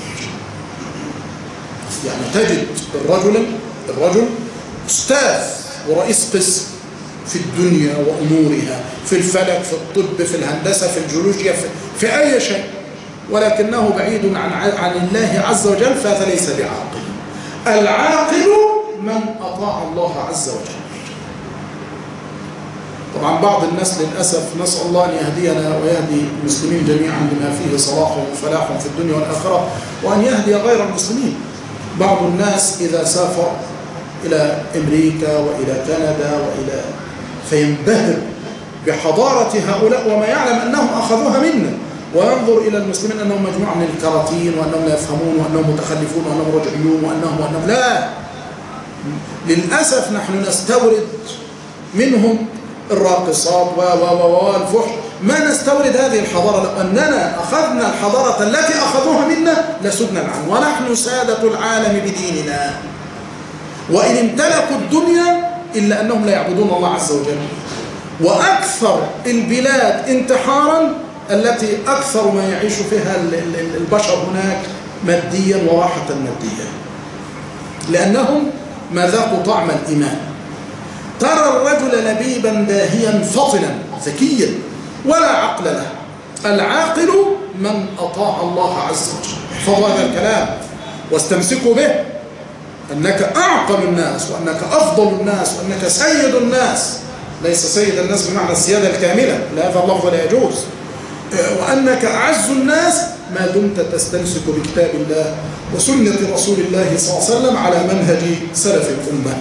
يعني تجد الرجل الرجل أستاذ ورئيس قسم في الدنيا وأمورها، في الفلك، في الطب، في الهندسة، في الجيولوجيا، في, في أي شيء، ولكنه بعيد عن عن الله عز وجل، فهذا ليس بعاقل. العاقل من أطاع الله عز وجل. طبعا بعض الناس للأسف نسأل الله أن يهدينا ويهدي المسلمين جميعا لما فيه صلاح وفلاح في الدنيا والآخرة، وأن يهدي غير المسلمين. بعض الناس إذا سافر إلى أمريكا وإلى كندا وإلى فينبهر بحضارة هؤلاء وما يعلم أنهم أخذوها منا، وينظر إلى المسلمين أنهم مجموعة من الكراتين وأنهم لا يفهمون وأنهم متخلفون وأنهم رجعيون وأنهم وأنهم لا. للأسف نحن نستورد منهم الراقصات و و والفحش، ما نستورد هذه الحضارة. لو أننا أخذنا الحضارة التي أخذوها منا لسدنا العالم، ونحن سادة العالم بديننا، وإن امتلكوا الدنيا إلا أنهم لا يعبدون الله عز وجل. وأكثر البلاد انتحارا التي أكثر ما يعيش فيها البشر هناك ماديا وراحة مادية، لأنهم ما ذاقوا طعم الإيمان. ترى الرجل لبيبا داهيا فطنا ذكيا ولا عقل له، العاقل من أطاع الله عز وجل. احفظوا هذا الكلام واستمسكوا به، أنك أعقل الناس وأنك أفضل الناس وأنك سيد الناس، ليس سيد الناس بمعنى السيادة الكاملة، لا، هذا اللفظ لا يجوز، وأنك أعز الناس ما دمت تستمسك بكتاب الله وسنة رسول الله صلى الله عليه وسلم على منهج سلف الأمة.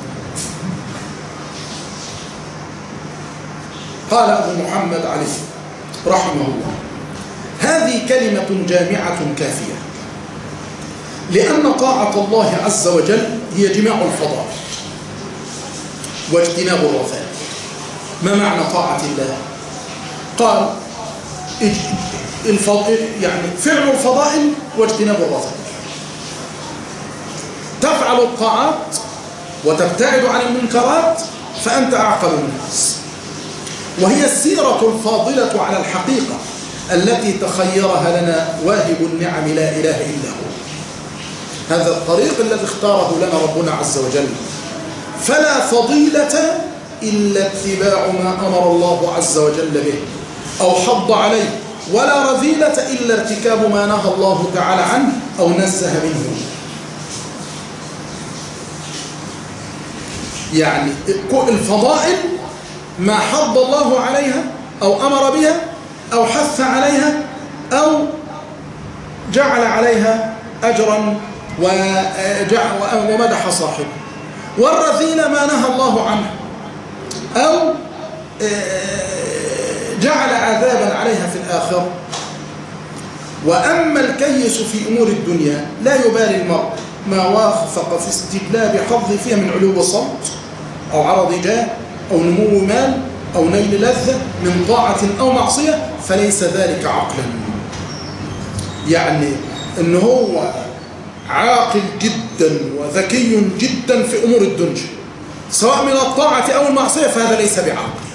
قال أبو محمد علي رحمه الله: هذه كلمة جامعة كافية، لأن طاعة الله عز وجل هي جماع الفضائل واجتناب الرذائل. ما معنى طاعة الله؟ قال الفضائل يعني فعل الفضائل واجتناب الرذائل. تفعل الطاعات وتبتعد عن المنكرات فأنت أعقل الناس، وهي السيرة الفاضلة على الحقيقة التي تخيرها لنا واهب النعم لا إله إلا هو. هذا الطريق الذي اختاره لنا ربنا عز وجل، فلا فضيلة إلا اتباع ما أمر الله عز وجل به أو حض عليه، ولا رذيلة إلا ارتكاب ما نهى الله تعالى عنه أو نزه منه. يعني الفضائل ما حض الله عليها أو أمر بها أو حث عليها أو جعل عليها أجرا ومدح صاحبه، والرذيلة ما نهى الله عنه أو جعل عذابا عليها في الآخرة. وأما الكيس في أمور الدنيا لا يبالي المرء ما وافق في استجلاب حظ فيها من علو صوت أو عرض جاه أو نمو مال أو نيل لذة من طاعة أو معصية، فليس ذلك عقلا. يعني إن هو عاقل جدا وذكي جدا في أمور الدنيا سواء من الطاعة أو المعصية، فهذا ليس بعاقل،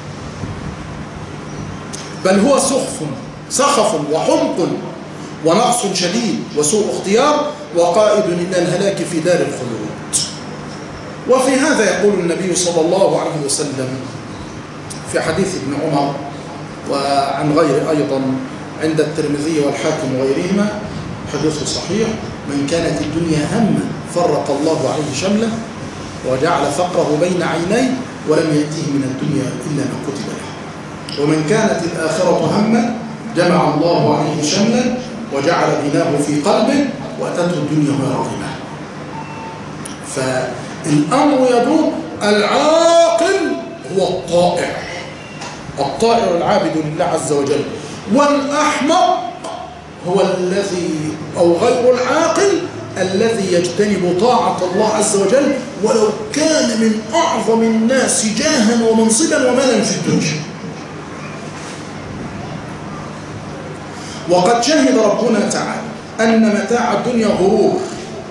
بل هو سخف سخف وحمق ونقص شديد وسوء اختيار وقائد إلى الهلاك في دار الخلود. وفي هذا يقول النبي صلى الله عليه وسلم في حديث ابن عمر وعن غير أيضا عند الترمذي والحاكم وغيرهما، حديث صحيح: من كانت الدنيا همه فرق الله عليه شمله وجعل فقره بين عينيه ولم يأتيه من الدنيا إلا ما كتب له، ومن كانت الآخرة همه جمع الله عليه شملا وجعل غناه في قلبه وأتته الدنيا وهي راغمة. فالأمر يدور، العاقل هو الطائع الطائع العابد لله عز وجل، والأحمق هو الذي أو غير العاقل الذي يجتنب طاعة الله عز وجل ولو كان من أعظم الناس جاها ومنصبا ومالا في الدنيا. وقد شهد ربنا تعالى أن متاع الدنيا غرور،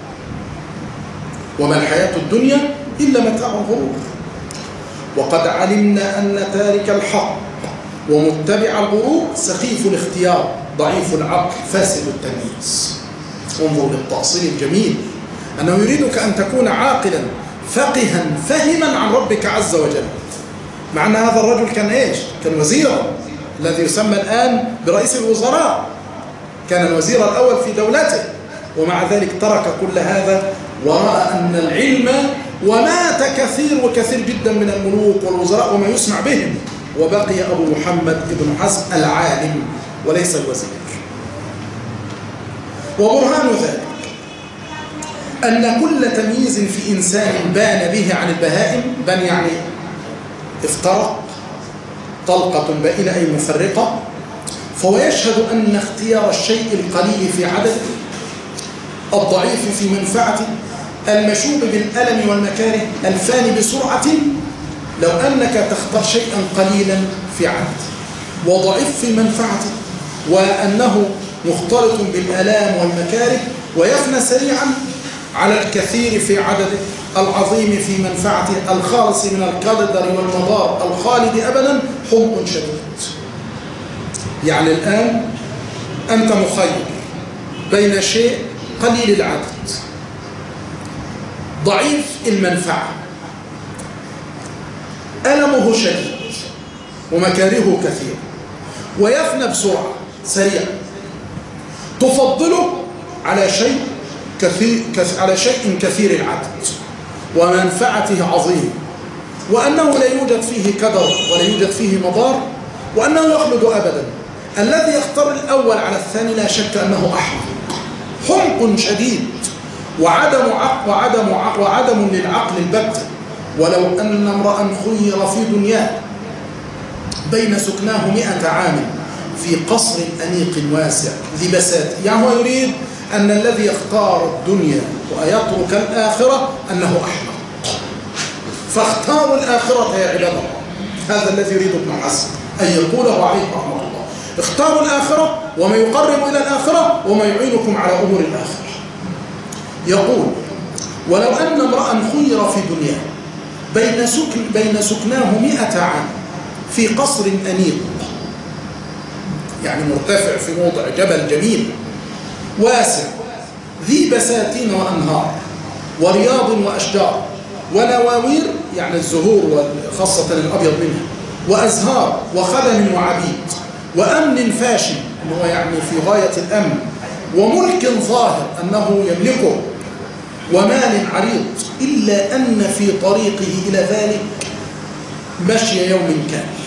وما الحياة الدنيا إلا متاع غرور. وقد علمنا أن تارك الحق ومتبع الغرور سخيف الاختيار ضعيف العقل فاسد التمييز. انظر للتأصيل الجميل، أنه يريدك أن تكون عاقلا فقها فهما عن ربك عز وجل. مع أن هذا الرجل كان إيش؟ كان وزيرا الذي يسمى الآن برئيس الوزراء، كان الوزير الأول في دولته، ومع ذلك ترك كل هذا ورأى أن العلم، ومات كثير وكثير جدا من الملوك والوزراء وما يسمع بهم، وبقي أبو محمد بن حزم العالم وليس الوزير. وبرهان ذلك أن كل تمييز في إنسان بان به عن البهائم، بان يعني افترق، طلقة بائنة أي مفرقة، فهو يشهد أن اختيار الشيء القليل في عدده، الضعيف في منفعته، المشوب بالألم والمكاره، الفاني بسرعة، لو أنك تختار شيئا قليلا في عدده وضعيف في منفعته، وأنه مختلط بالألام والمكاره ويفنى سريعا، على الكثير في عدده، العظيم في منفعته، الخالص من القدر والمضار، الخالد أبدا، حمق شديد. يعني الآن أنت مخير بين شيء قليل العدد ضعيف المنفعة، ألمه شديد ومكارهه كثير ويفنى بسرعة سريعا، تفضله على شيء كثير على شيء كثير العدد ومنفعته عظيم، وأنه لا يوجد فيه كدر ولا يوجد فيه مضار، وأنه يخلد أبدا. الذي يختار الأول على الثاني لا شك أنه أحمق، حمق شديد وعدم عقل وعدم عقل وعدم للعقل البتة. ولو أن امرأ خير في دنياه بين سكناه مئة عام في قصر أنيق واسع ذي بسات، يعني هو يريد أن الذي يختار الدنيا ويترك الآخرة أنه أحمق، فاختاروا الآخرة يا عباد الله. هذا الذي يريد ابن حزم أن يقوله عليه رحمه الله، اختاروا الآخرة وما يقرب إلى الآخرة وما يعينكم على أمور الآخرة. يقول: ولو أن امرأ خير في دنياه بين, سكن بين سكناه مئة عام في قصر أنيق، يعني مرتفع في موضع جبل جميل واسع ذي بساتين وأنهار ورياض وأشجار ونواوير، يعني الزهور وخاصة الأبيض منها، وأزهار وخدم وعبيد، وأمن فاشن أنه يعني في غاية الأمن، وملك ظاهر أنه يملكه، ومال عريض، إلا أن في طريقه إلى ذلك مشي يوم كامل،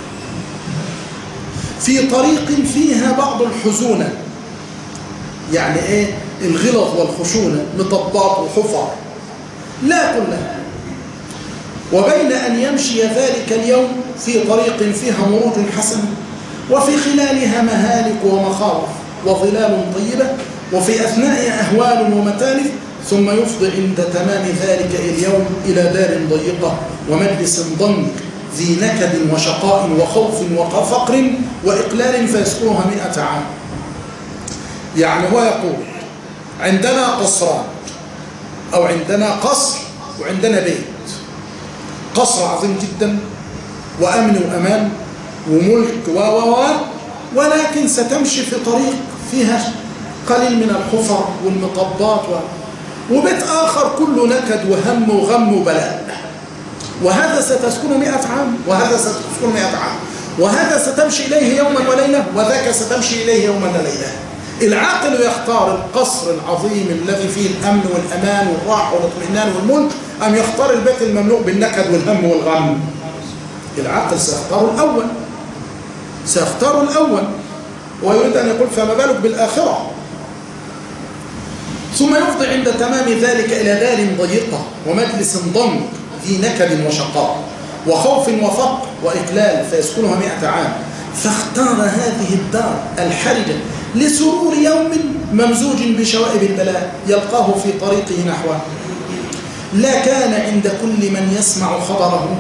في طريق فيها بعض الحزونة، يعني إيه الغلظ والخشونة، مطبات وحفر لا كلها، وبين أن يمشي ذلك اليوم في طريق فيها مروج حسن وفي خلالها مهالك ومخاوف وظلال طيبة، وفي أثناء أهوال ومتالف، ثم يفضي عند تمام ذلك اليوم إلى دار ضيقة ومجلس ضنك ذي نكد وشقاء وخوف وفقر وإقلال فيسكنها مئة عام. يعني هو يقول عندنا قصران أو عندنا قصر وعندنا بيت. قصر عظيم جدا وأمن وأمان وملك و و و ولكن ستمشي في طريق فيها قليل من الحفر والمطبات و... وبيت آخر كله نكد وهم وغم وبلاء. وهذا ستسكن مئة عام وهذا ستسكن مئة عام، وهذا ستمشي إليه يوما وليلة وذاك ستمشي إليه يوما وليلة. العاقل يختار القصر العظيم الذي فيه الأمن والأمان والراحة والاطمئنان والملك، أم يختار البيت المملوء بالنكد والهم والغم؟ العاقل سيختار الأول، سيختار الأول، ويريد أن يقول فما بالك بالآخرة. ثم يفضي عند تمام ذلك إلى دار ضيقة ومجلس ضنك ذي نكد وشقاء وخوف وفقر وإقلال فيسكنها مئة عام. فاختار هذه الدار الحرجة لسرور يوم ممزوج بشوائب البلاء يلقاه في طريقه نحوه. لا كان عند كل من يسمع خبره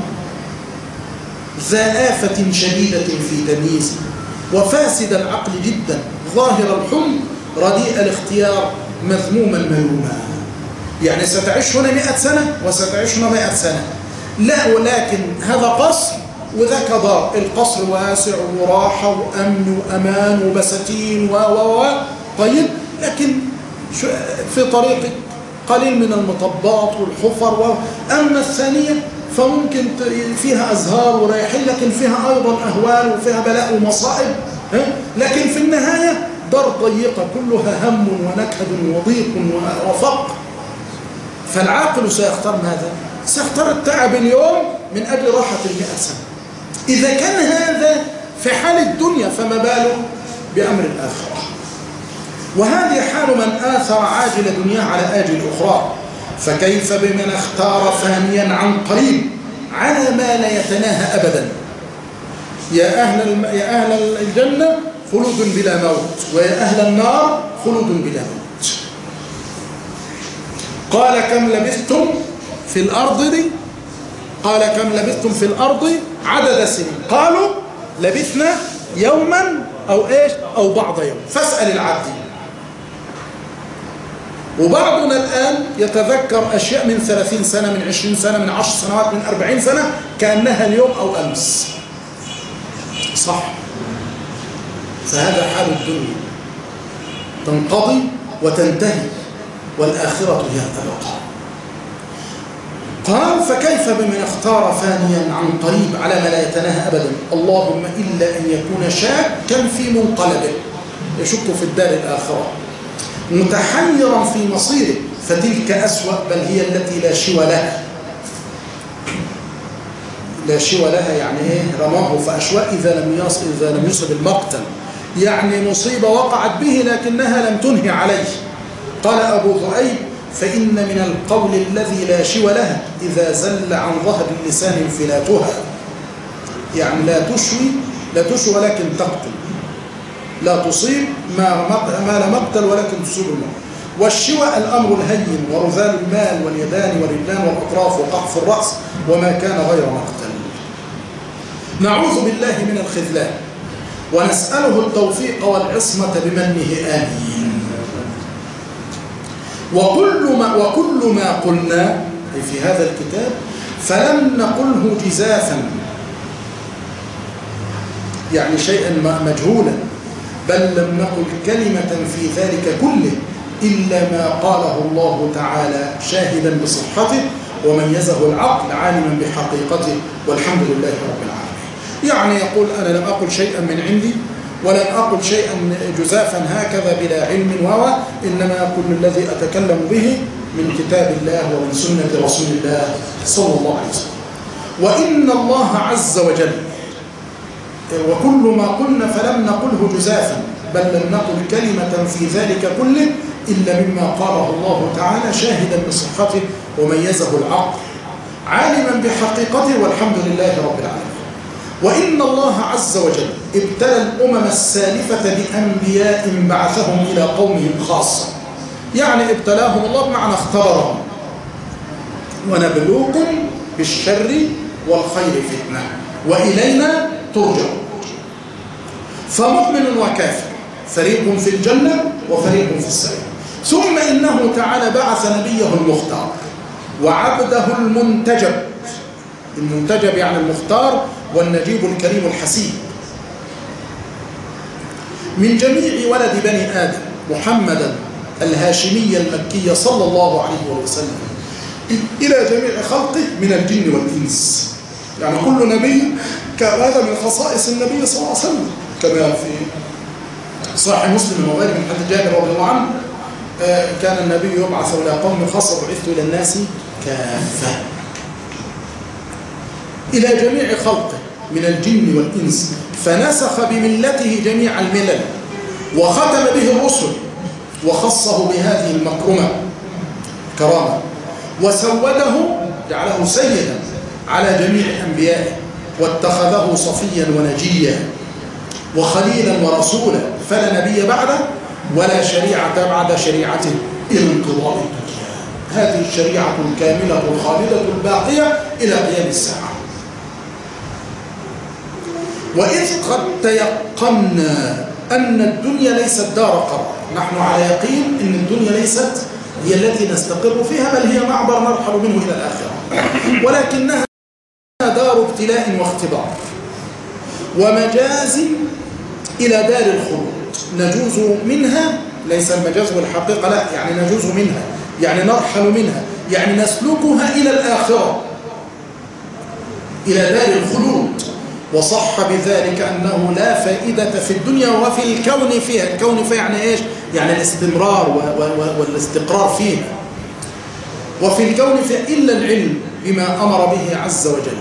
ذا آفة شديدة في تمييزه وفاسد العقل جدا ظاهر الحمق رديء الاختيار مذموما ملوما. يعني ستعيش هنا مئة سنة وستعيش هنا مئة سنة، لا، ولكن هذا قصر وذاك دار. القصر واسع وراحة وأمن وأمان وبساتين و و و طيب، لكن في طريقك قليل من المطبات والحفر و... أما الثانية فممكن فيها أزهار ورياحين لكن فيها أيضا أهوال وفيها بلاء ومصائب، لكن في النهاية دار ضيقة كلها هم ونكد وضيق وفقر. فالعاقل سيختار ماذا؟ سيختار التعب اليوم من أجل راحة المئة سنة. إذا كان هذا في حال الدنيا فما باله بأمر الآخرة. وهذه حال من آثر عاجل دنياه على آجل أخرى. فكيف بمن اختار فانيا عن قريب على ما لا يتناهى أبدا. يا أهل, الم... يا أهل الجنة خلود بلا موت، ويا أهل النار خلود بلا موت. قال كم لبثتم في الأرض دي قال كم لبثتم في الأرض عدد سنين، قالوا لبثنا يوما أو إيش أو بعض يوم فاسأل العبد. وبعضنا الآن يتذكر أشياء من ثلاثين سنة من عشرين سنة من عشر سنوات من أربعين سنة كأنها اليوم أو أمس. صح، فهذا حال الدنيا تنقضي وتنتهي والآخرة هي الأبقى. قال فكيف بمن اختار فانيا عن قريب على ما لا يتناهى أبدا، اللهم إلا أن يكون شاكا في منقلبه يشك في الدار الآخرة متحيرا في مصيره فتلك أسوأ، بل هي التي لا شوى لها. لا شوى لها يعني إيه؟ رماه فأشواء إذا لم يصب إذا لم يصب المقتل، يعني مصيبة وقعت به لكنها لم تنهي عليه. قال أبو ذؤيب فإن من القول الذي لا شوى له إذا زل عن ظهر اللسان انفلاتها، يعني لا تشوي لا تشوى ولكن تقتل، لا تصيب ما ما لا مقتل ولكن تصيب الموت. والشوى الأمر الهين ورذال المال واليدان والرجلان والأطراف وقحف الرأس وما كان غير مقتل. نعوذ بالله من الخذلان ونسأله التوفيق والعصمة بمنه آمين. وكل ما, وكل ما قلنا أي في هذا الكتاب فلم نقله جزافا، يعني شيئا مجهولا، بل لم نقل كلمة في ذلك كله إلا ما قاله الله تعالى شاهدا بصحته وميزه العقل عالما بحقيقته والحمد لله رب العالمين. يعني يقول أنا لم أقل شيئا من عندي ولن أقل شيئا جزافا هكذا بلا علم وهو، إنما كل الذي أتكلم به من كتاب الله ومن سنة رسول الله صلى الله عليه وسلم. وإن الله عز وجل وكل ما قلنا فلم نقله جزافا بل لم نقل كلمة في ذلك كله إلا مما قاله الله تعالى شاهدا بصحته وميزه العقل عالما بحقيقته والحمد لله رب العالمين. وإن الله عز وجل ابتلى الأمم السالفة بأنبياء بعثهم إلى قومهم خاصة، يعني ابتلاهم الله بمعنى اختبرهم. ونبلوكم بالشر والخير فتنة وإلينا ترجع. فمؤمن وكافر فريق في الجنة وفريق في السعير. ثم إنه تعالى بعث نبيه المختار وعبده المنتجب. المنتجب يعني المختار والنجيب الكريم الحسيب من جميع ولد بني آدم محمدا الهاشمي المكي صلى الله عليه وسلم إلى جميع خلقه من الجن والإنس. يعني كل نبي كان هذا من خصائص النبي صلى الله عليه وسلم، كما في صحيح مسلم وغيره من حديث جابر رضي الله عنه كان النبي يبعث إلى قوم خاصة بعثت إلى الناس كافة، إلى جميع خلقه من الجن والإنس، فنسخ بملته جميع الملل وختم به الرسل وخصه بهذه المكرمة كرامة، وسوده جعله سيدا على جميع أنبيائه، واتخذه صفيا ونجيا وخليلا ورسولا، فلا نبي بعده ولا شريعة بعد شريعته إلى انقضاء الدنيا. هذه الشريعة الكاملة الخالدة الباقية إلى قيام الساعة. وإذ قد تيقنا أن الدنيا ليست دار قرار، نحن على يقين أن الدنيا ليست هي التي نستقر فيها، بل هي معبر نرحل منه إلى الآخرة، ولكنها دار ابتلاء واختبار ومجاز إلى دار الخلود نجوز منها، ليس المجاز والحقيقة لا، يعني نجوز منها يعني نرحل منها، يعني نسلكها إلى الآخرة إلى دار الخلود. وصح بذلك أنه لا فائدة في الدنيا وفي الكون فيها. الكون فيها يعني إيش؟ يعني الاستمرار والاستقرار فيها. وفي الكون فيها إلا العلم بما أمر به عز وجل،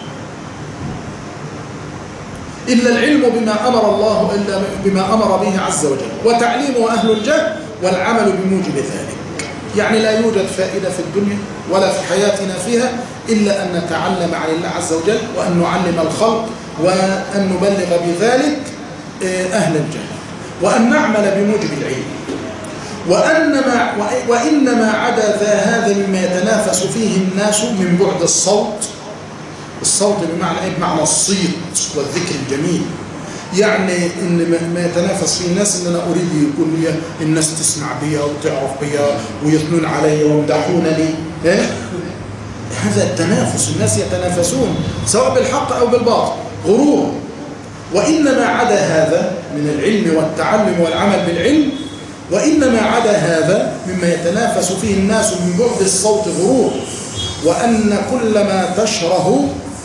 إلا العلم بما أمر الله إلا بما أمر به عز وجل، وتعليم أهل الجهل والعمل بموجب ذلك. يعني لا يوجد فائدة في الدنيا ولا في حياتنا فيها إلا أن نتعلم عن الله عز وجل، وأن نعلم الخلق، وأن نبلغ بذلك أهل الجهل، وأن نعمل بموجب العلم. وأنما وإنما عدا ذا هذا مما يتنافس فيه الناس من بعد الصوت. الصوت بمعنى إيه؟ بمعنى الصيت والذكر الجميل. يعني إن ما يتنافس فيه الناس إن أنا أريد يكون لي الناس تسمع بي وتعرف بي ويثنون علي ويمدحونني. إيه؟ هذا التنافس، الناس يتنافسون سواء بالحق أو بالباطل، غرور. وإنما عدا هذا من العلم والتعلم والعمل بالعلم، وإنما عدا هذا مما يتنافس فيه الناس من بعد الصوت غرور. وأن كل ما تشره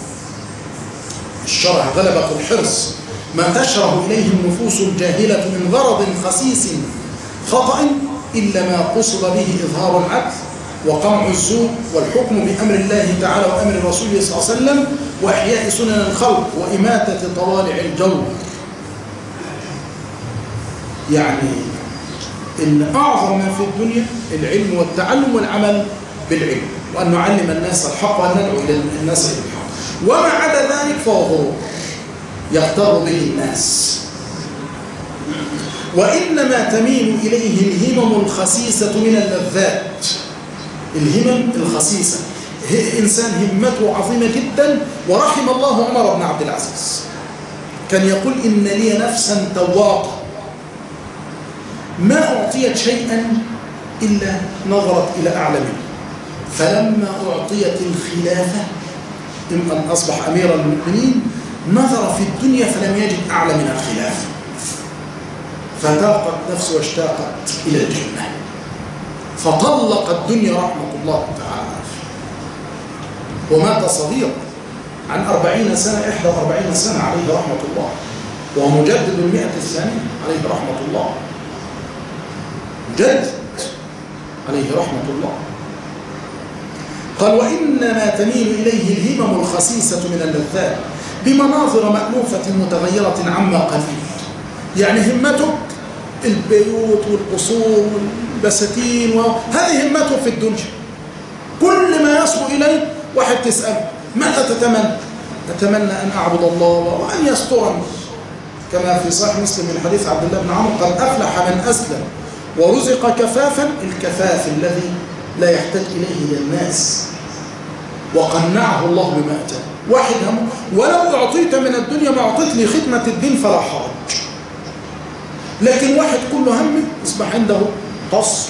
الشرع غلبة الحرص، ما تشره إليه النفوس الجاهلة من غرض خسيس خطأ، إلا ما قصد به إظهار العدل وقمع الزور والحكم بأمر الله تعالى وأمر رسوله صلى الله عليه وسلم، وإحياء سنن الخلق وإماتة طوالع الجور. يعني إن أعظم ما في الدنيا العلم والتعلم والعمل بالعلم، وأن نعلم الناس الحق وأن ندعو إلى الناس إلى الحق. وما عدا ذلك فهو غرور يغتر به الناس. وإنما تميل إليه الهمم الخسيسة من اللذات. الهمم الخسيسة، إنسان همته عظيمة جدا. ورحم الله عمر بن عبد العزيز، كان يقول إن لي نفسا تواقة ما أعطيت شيئا إلا نظرت إلى أعلى منه، فلما أعطيت الخلافة أن أصبح أمير المؤمنين نظر في الدنيا فلم يجد أعلى من الخلافة، فتاقت نفسه واشتاقت إلى الجنة، فطلق الدنيا رحمة الله تعالى. ومات صغير عن أربعين سنة، إحدى وأربعين سنة عليه رحمة الله، وهو مجدد المئة الثانية عليه رحمة الله، جد عليه رحمة الله. قال وإنما تميل إليه الهمم الخسيسة من اللذات بمناظر مألوفة متغيرة عما قليل. يعني همتك البيوت والقصور والبساتين، وهذه همته في الدنيا. كل ما يصل إليه واحد تسأل ماذا تتمنى؟ أتمنى أن أعبد الله وأن يسترني، كما في صحيح مسلم من حديث عبد الله بن عمرو قال أفلح من أسلم ورزق كفافا، الكفاف الذي لا يحتاج إليه الناس، وقنعه الله بما أتاه. واحد هم ولو أعطيت من الدنيا ما أعطيت لي خدمة الدين فلا حرج. لكن واحد كله همه يصبح عنده قصر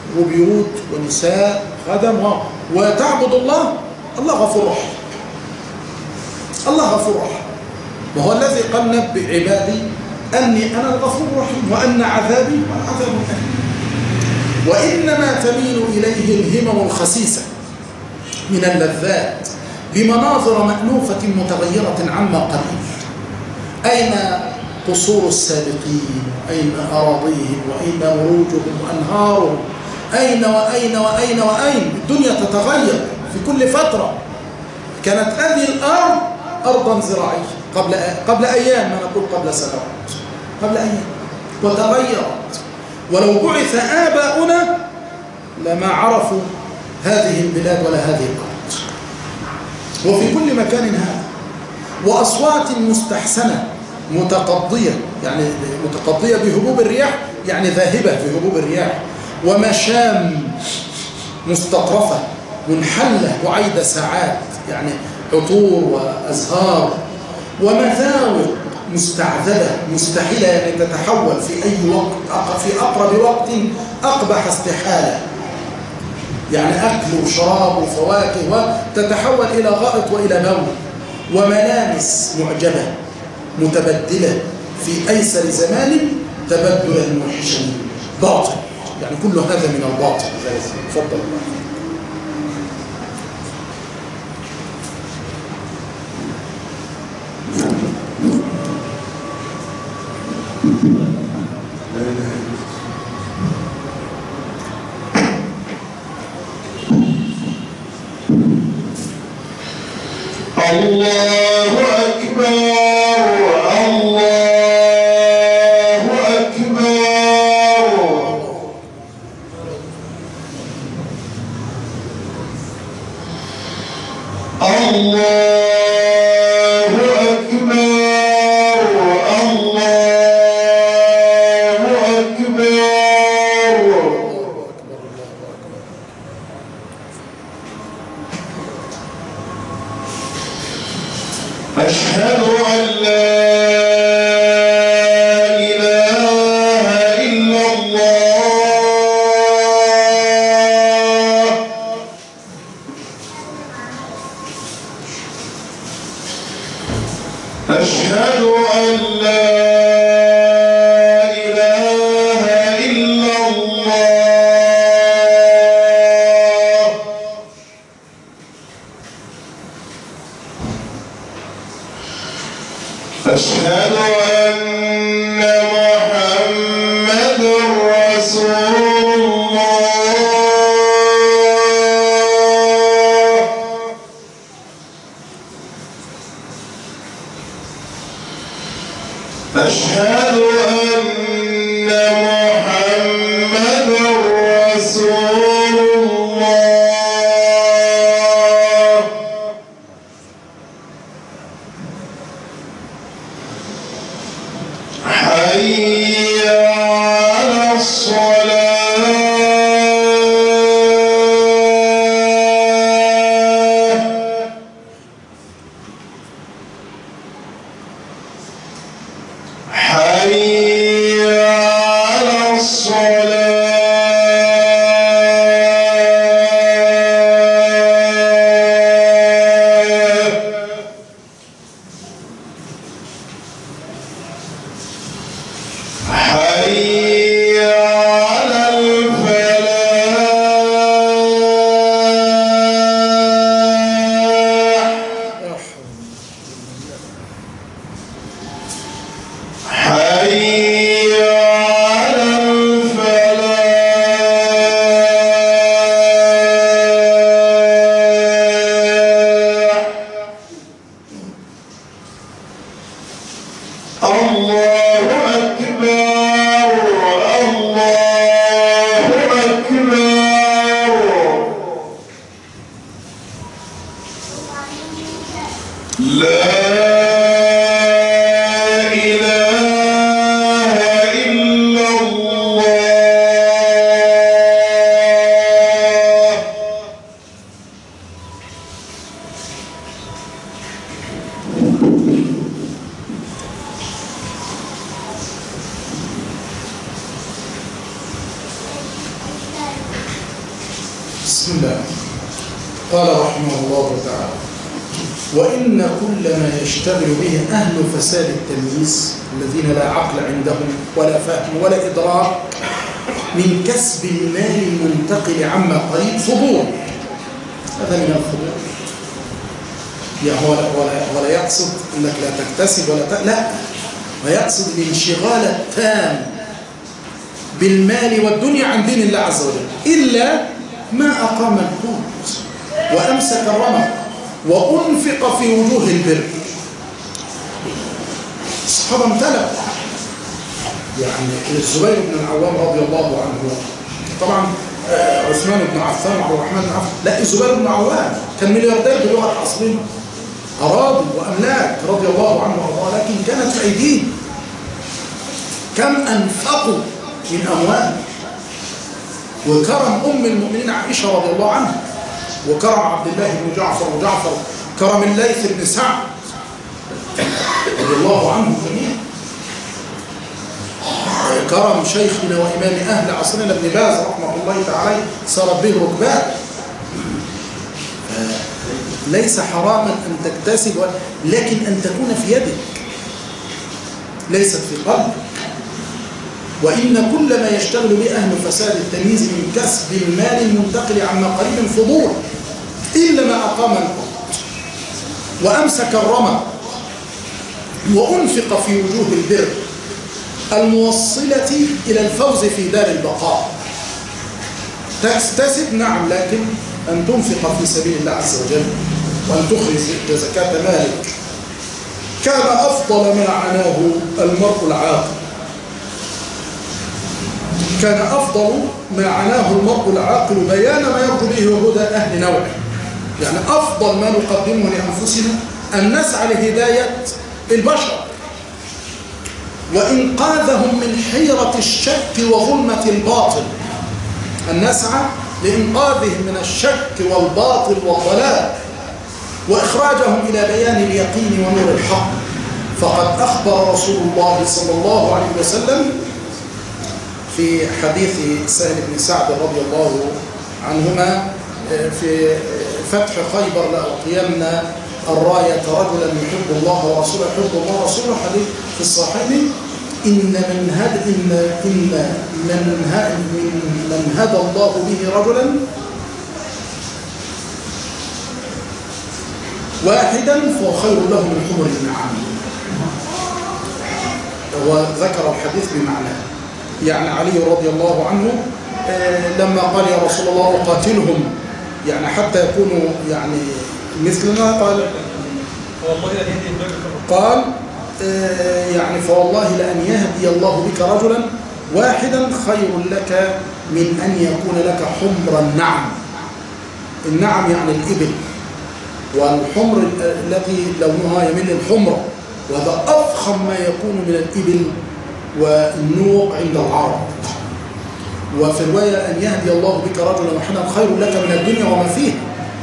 وبيوت ونساء خدم وتعبد الله. الله غفور رحيم، الله غفور رحيم، وهو الذي قال نبئ عبادي أني أنا الغفور الرحيم وأن عذابي عذاب أليم. وإنما تميل إليه الهمم الخسيسة من اللذات بمناظر مألوفة متغيرة عما قبل. أين قصور السابقين؟ أين أراضيهم؟ وأين مروجهم وأنهارهم؟ أين وأين وأين وأين؟ الدنيا تتغير في كل فترة. كانت هذه الأرض أرضا زراعية قبل قبل أيام، ما نقول قبل سنوات، قبل أيام، وتغيرت. ولو بعث آباؤنا لما عرفوا هذه البلاد ولا هذه الأرض. وفي كل مكان هذا، وأصوات مستحسنة متقضية، يعني متقضية بهبوب الرياح، يعني ذاهبة بهبوب الرياح، ومشام مستطرفة منحلة وعيد ساعات، يعني عطور وأزهار، ومذاوق مستعذبة مستحيلة، يعني تتحول في أي وقت، في أقرب وقت أقبح استحالة، يعني أكل وشراب وفواكه، وتتحول إلى غائط وإلى بول، وملامس معجبة متبدلة في أيسر زمان تبدلا موحشا باطل، يعني كل هذا من الباطل. تفضل. الله أكبر، الله أكبر، الله أكبر، الله أكبر. أشهد أن لا إله إلا الله، أشهد أن لا إله إلا الله، أشهد أن محمد رسول الله، أشهد أن محمد رسول الله، حي على الصلاة، حي على الصلاة، حي على الفلاح، حي على الفلاح. الله أكبر، الله أكبر. لا إله إلا الله. بسم الله. قال رحمه الله تعالى: وإن كل ما يشتغل به أهل فساد التمييز الذين لا عقل عندهم ولا فهم ولا إدراك من كسب المال المنتقل عما قريب فضول. هذا من الفضول. يعني ولا, ولا, ولا يقصد أنك لا تكتسب ولا ت... لا، ويقصد الانشغال التام بالمال والدنيا عن دين الله عز وجل، إلا ما أقام القوت وأمسك الرمق وأنفق في وجوه البر. الصحابة امتلأوا. يعني الزبير بن العوام رضي الله عنه، طبعا عثمان بن عفان وعبد الرحمن بن عوف، لا، الزبير بن العوام كان ملياردير بلغة عصرنا، أراضي وأملاك رضي الله عنه وارضاه، لكن كانت في أيديهم. كم أنفقوا من أموال. وكرم أم المؤمنين عائشة رضي الله عنها، وكرم عبد الله بن جعفر وجعفر، كرم الليث بن سعد رضي الله عنهم جميعا، كرم شيخنا وإمام أهل عصرنا ابن باز رحمه الله تعالى صارت به ركبان. ليس حراما أن تكتسب، لكن أن تكون في يدك ليست في قلبك. وإن كل ما يشتغل به أهل فساد التمييز من كسب المال المنتقل عما قريب فضول، إلا ما أقام القوت وأمسك الرمق وأنفق في وجوه البر الموصلة إلى الفوز في دار البقاء. تكتسب نعم، لكن أن تنفق في سبيل الله عز وجل وأن تخرج زكاة مالك. كان أفضل ما عناه المرء العاقل كان أفضل ما عناه المرء العاقل بيان ما يرجو به هدى أهل نوعه. يعني أفضل ما نقدمه لأنفسنا أن نسعى لهداية البشر وإنقاذهم من حيرة الشك وظلمة الباطل، أن نسعى لإنقاذهم من الشك والباطل والضلال وإخراجهم إلى بيان اليقين ونور الحق. فقد أخبر رسول الله صلى الله عليه وسلم في حديث سهل بن سعد رضي الله عنهما في فتح خيبر: لأعطين الراية رجلا يحب الله ورسوله يحب الله ورسوله، حديث في الصحيحين: إن من هد إن إن من هد من هدى الله به رجلا واحدا فهو خير له من حمر النعم. وذكر الحديث بمعناه. يعني علي رضي الله عنه لما قال: يا رسول الله أقاتلهم يعني حتى يكونوا يعني مثلنا، قال قال يعني فوالله لأن يهدي الله بك رجلا واحدا خير لك من أن يكون لك حمر النعم. النعم يعني الإبل، والحمر التي لونها يميل للحمرة، وهذا أفخم ما يكون من الإبل والنوق عند العرب. وفي رواية: أن يهدي الله بك رجلا واحدا خير لك من الدنيا وما فيها.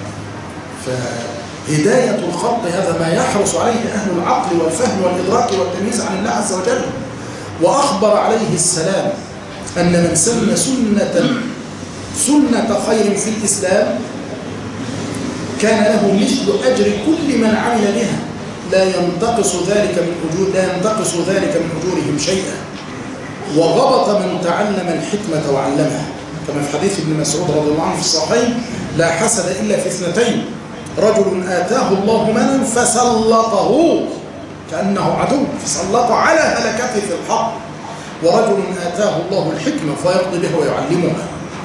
فهداية الخلق هذا ما يحرص عليه أهل العقل والفهم والإدراك والتمييز عن الله عز وجل. وأخبر عليه السلام أن من سن سنة سنة خير في الإسلام كان له مثل أجر كل من عمل بها، لا ينتقص ذلك من أجور لا ينتقص ذلك من أجورهم شيئا. وغبط من تعلم الحكمة وعلمها، كما في حديث ابن مسعود رضي الله عنه في الصحيحين: لا حسد إلا في اثنتين: رجل آتاه الله مالا فسلطه كأنه عدو فسلطه على هلكته في الحق، ورجل آتاه الله الحكمة فيقضي بها ويعلمها.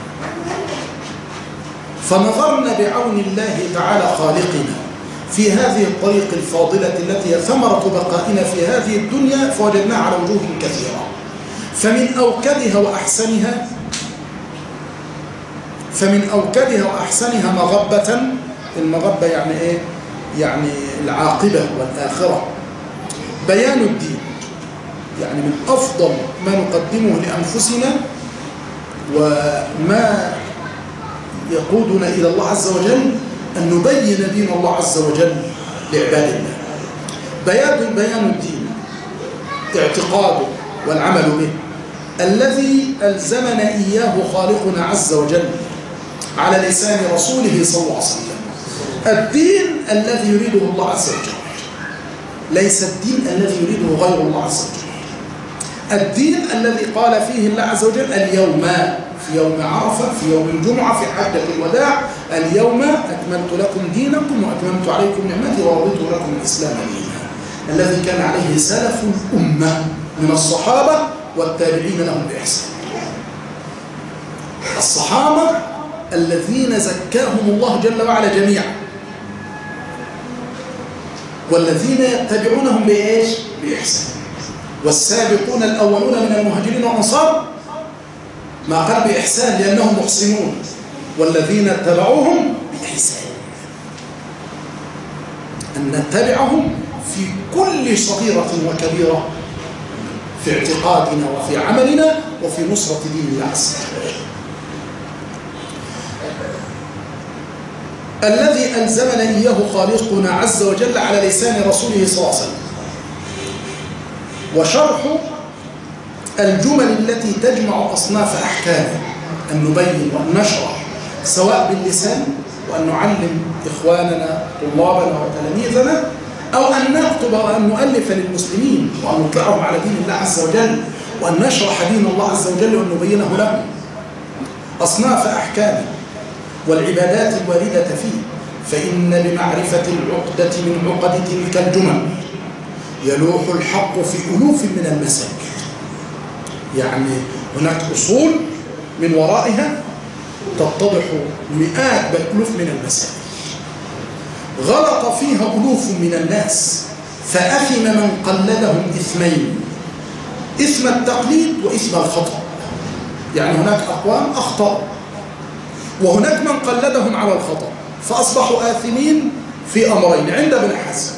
فنظرنا بعون الله تعالى خالقنا في هذه الطريق الفاضلة التي هي ثمرة بقائنا في هذه الدنيا، فوجدناها على وجوه كثيرة. فمن أوكدها وأحسنها فمن أوكدها وأحسنها مغبة. المغبة يعني إيه؟ يعني العاقبة والآخرة. بيان الدين، يعني من أفضل ما نقدمه لأنفسنا وما يقودنا إلى الله عز وجل أن نبين دين الله عز وجل لعباد الله. بيان بيان الدين، اعتقاده والعمل به الذي ألزمنا إياه خالقنا عز وجل. على لسان رسوله صلى الله عليه وسلم. الدين الذي يريده الله عز وجل، ليس الدين الذي يريده غير الله عز وجل. الدين الذي قال فيه الله عز وجل اليوم، في يوم عرفة، في يوم الجمعة، في حجة الوداع: اليوم أكملت لكم دينكم وأتممت عليكم نعمتي ورضيت لكم الإسلام دينا. الذي كان عليه سلف الأمة من الصحابة والتابعين لهم بإحسان. الصحابة الذين زكاهم الله جل وعلا جميعا، والذين يتبعونهم بإيش؟ بإحسان. والسابقون الأولون من المهاجرين والأنصار، ما قال بإحسان لأنهم محسنون، والذين اتبعوهم بإحسان، أن نتبعهم في كل صغيرة وكبيرة، في اعتقادنا وفي عملنا وفي نصرة دين الله عز وجل. الذي ألزمنا إياه خالقنا عز وجل على لسان رسوله صلى الله عليه وسلم. وشرح الجمل التي تجمع أصناف أحكامه، أن نبين وأن نشرح سواء باللسان، وأن نعلم إخواننا طلابنا وتلاميذنا، أو أن نكتب وأن نؤلف للمسلمين وأن نطلعهم على دين الله عز وجل، وأن نشرح دين الله عز وجل وأن نبينه لهم. أصناف أحكامه والعبادات الواردة فيه، فإن بمعرفة العقدة من عقد تلك الجمل يلوح الحق في ألوف من المسائل. يعني هناك أصول من ورائها تتضح مئات بل ألوف من المسائل، غلط فيها ألوف من الناس فأثم من قلدهم إثمين: إثم التقليد وإثم الخطأ. يعني هناك أقوام أخطأوا، وهناك من قلدهم على الخطأ فأصبحوا آثمين في أمرين عند ابن حزم: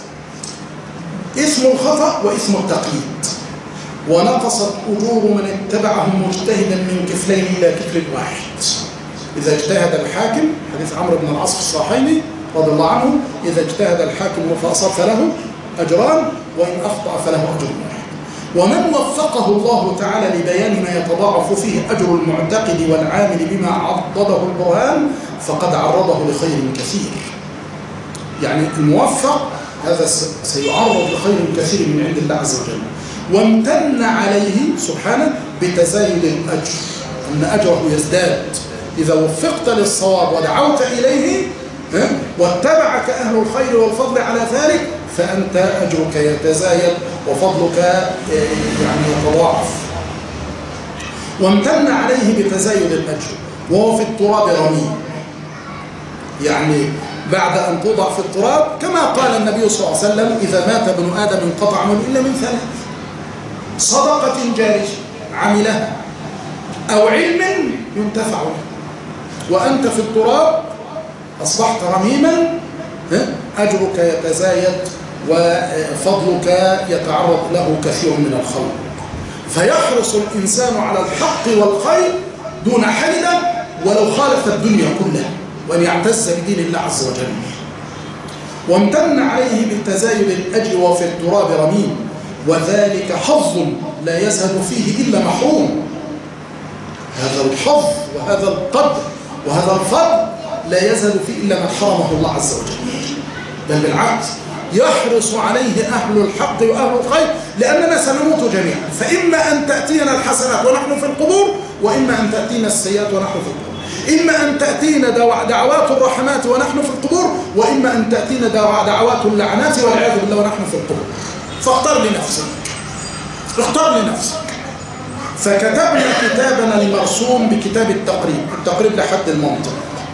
إثم الخطأ وإثم التقليد. ونقصت أجور من اتبعهم مجتهدا من كفلين إلى كفل واحد. إذا اجتهد الحاكم، حديث عمرو بن العاص في الصحيحين رضي الله عنه: إذا اجتهد الحاكم فأصاب فله أجران وإن أخطأ فله أجر واحد. ومن وفقه الله تعالى لبيان ما يتضاعف فيه أجر المعتقد والعامل بما عضده البرهان فقد عرضه لخير كثير. يعني الموفق هذا سيعرض لخير كثير من عند الله عز وجل. وامتن عليه سبحانه بتزايد الأجر، أن أجره يزداد إذا وفقت للصواب ودعوت إليه واتبعك أهل الخير والفضل على ذلك، فأنت أجرك يتزايد وفضلك يعني يتضاعف. وامتن عليه بتزايد الأجر وهو في التراب رميم. يعني بعد أن توضع في التراب، كما قال النبي صلى الله عليه وسلم: إذا مات ابن آدم انقطع عمله إلا من ثلاث: صدقة جارية عملها، أو علم ينتفع به. وأنت في التراب أصبحت رميما، أجرك يتزايد وفضلك يتعرض له كثير من الخلق. فيحرص الإنسان على الحق والخير دون حيلة ولو خالف الدنيا كلها، وأن يعتز بدين الله عز وجل. وامتن عليه بالتزايد الأجر وفي التراب رميم، وذلك حظ لا يزهد فيه إلا محروم. هذا الحظ وهذا القدر وهذا الفضل لا يزهد فيه إلا من حرمه الله عز وجل، بل بالعكس يحرص عليه أهل الحق وأهل الخير، لأننا سنموت جميعا. فإما أن تأتينا الحسنات ونحن في القبور، وإما أن تأتينا السيئات ونحن في القبور. إما أن تأتينا دعوات الرحمات ونحن في القبور، وإما أن تأتينا دعوات اللعنات والعياذ بالله ونحن في القبور. فاختار لنفسك، اختار لنفسك. فكتبنا كتابنا المرسوم بكتاب التقريب، التقريب لحد المنطق،